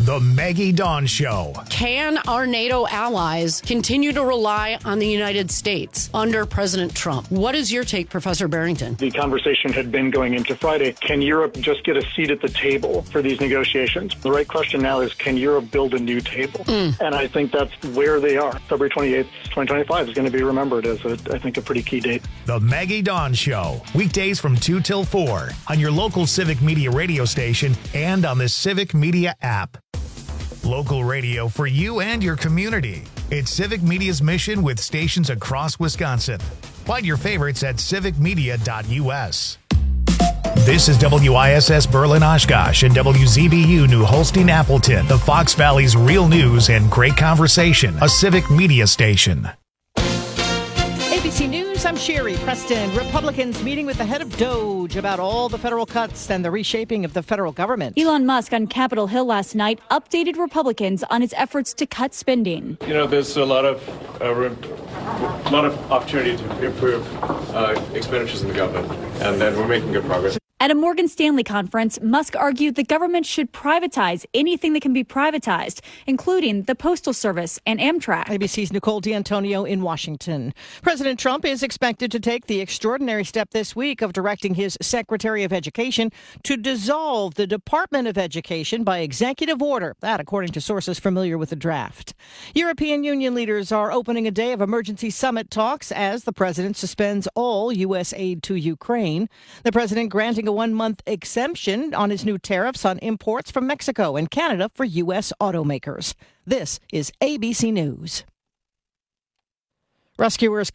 The Maggie Dawn Show. Can our NATO allies continue to rely on the United States under President Trump? What is your take, Professor Barrington? The conversation had been going into Friday. Can Europe just get a seat at the table for these negotiations? The right question now is, can Europe build a new table? And I think that's where they are. February 28th, 2025 is going to be remembered as, I think, a pretty key date. The Maggie Dawn Show. Weekdays from 2 till 4 on your local Civic Media radio station and on the Civic Media app. Local radio for you and your community. It's Civic Media's mission with stations across Wisconsin. Find your favorites at civicmedia.us. This is WISS Berlin Oshkosh and WZBU New Holstein Appleton, the Fox Valley's real news and great conversation, a Civic Media station. ABC News, I'm Sherry Preston. Republicans meeting with the head of DOGE about all the federal cuts and the reshaping of the federal government. Elon Musk on Capitol Hill last night updated Republicans on his efforts to cut spending. You know, there's a lot of opportunity to improve expenditures in the government, and then we're making good progress. At a Morgan Stanley conference, Musk argued the government should privatize anything that can be privatized, including the Postal Service and Amtrak. ABC's Nicole D'Antonio in Washington. President Trump is expected to take the extraordinary step this week of directing his Secretary of Education to dissolve the Department of Education by executive order. That, according to sources familiar with the draft. European Union leaders are opening a day of emergency summit talks as the president suspends all U.S. aid to Ukraine. The president granting a one-month exemption on his new tariffs on imports from Mexico and Canada for U.S. automakers. This is ABC News. Rescuers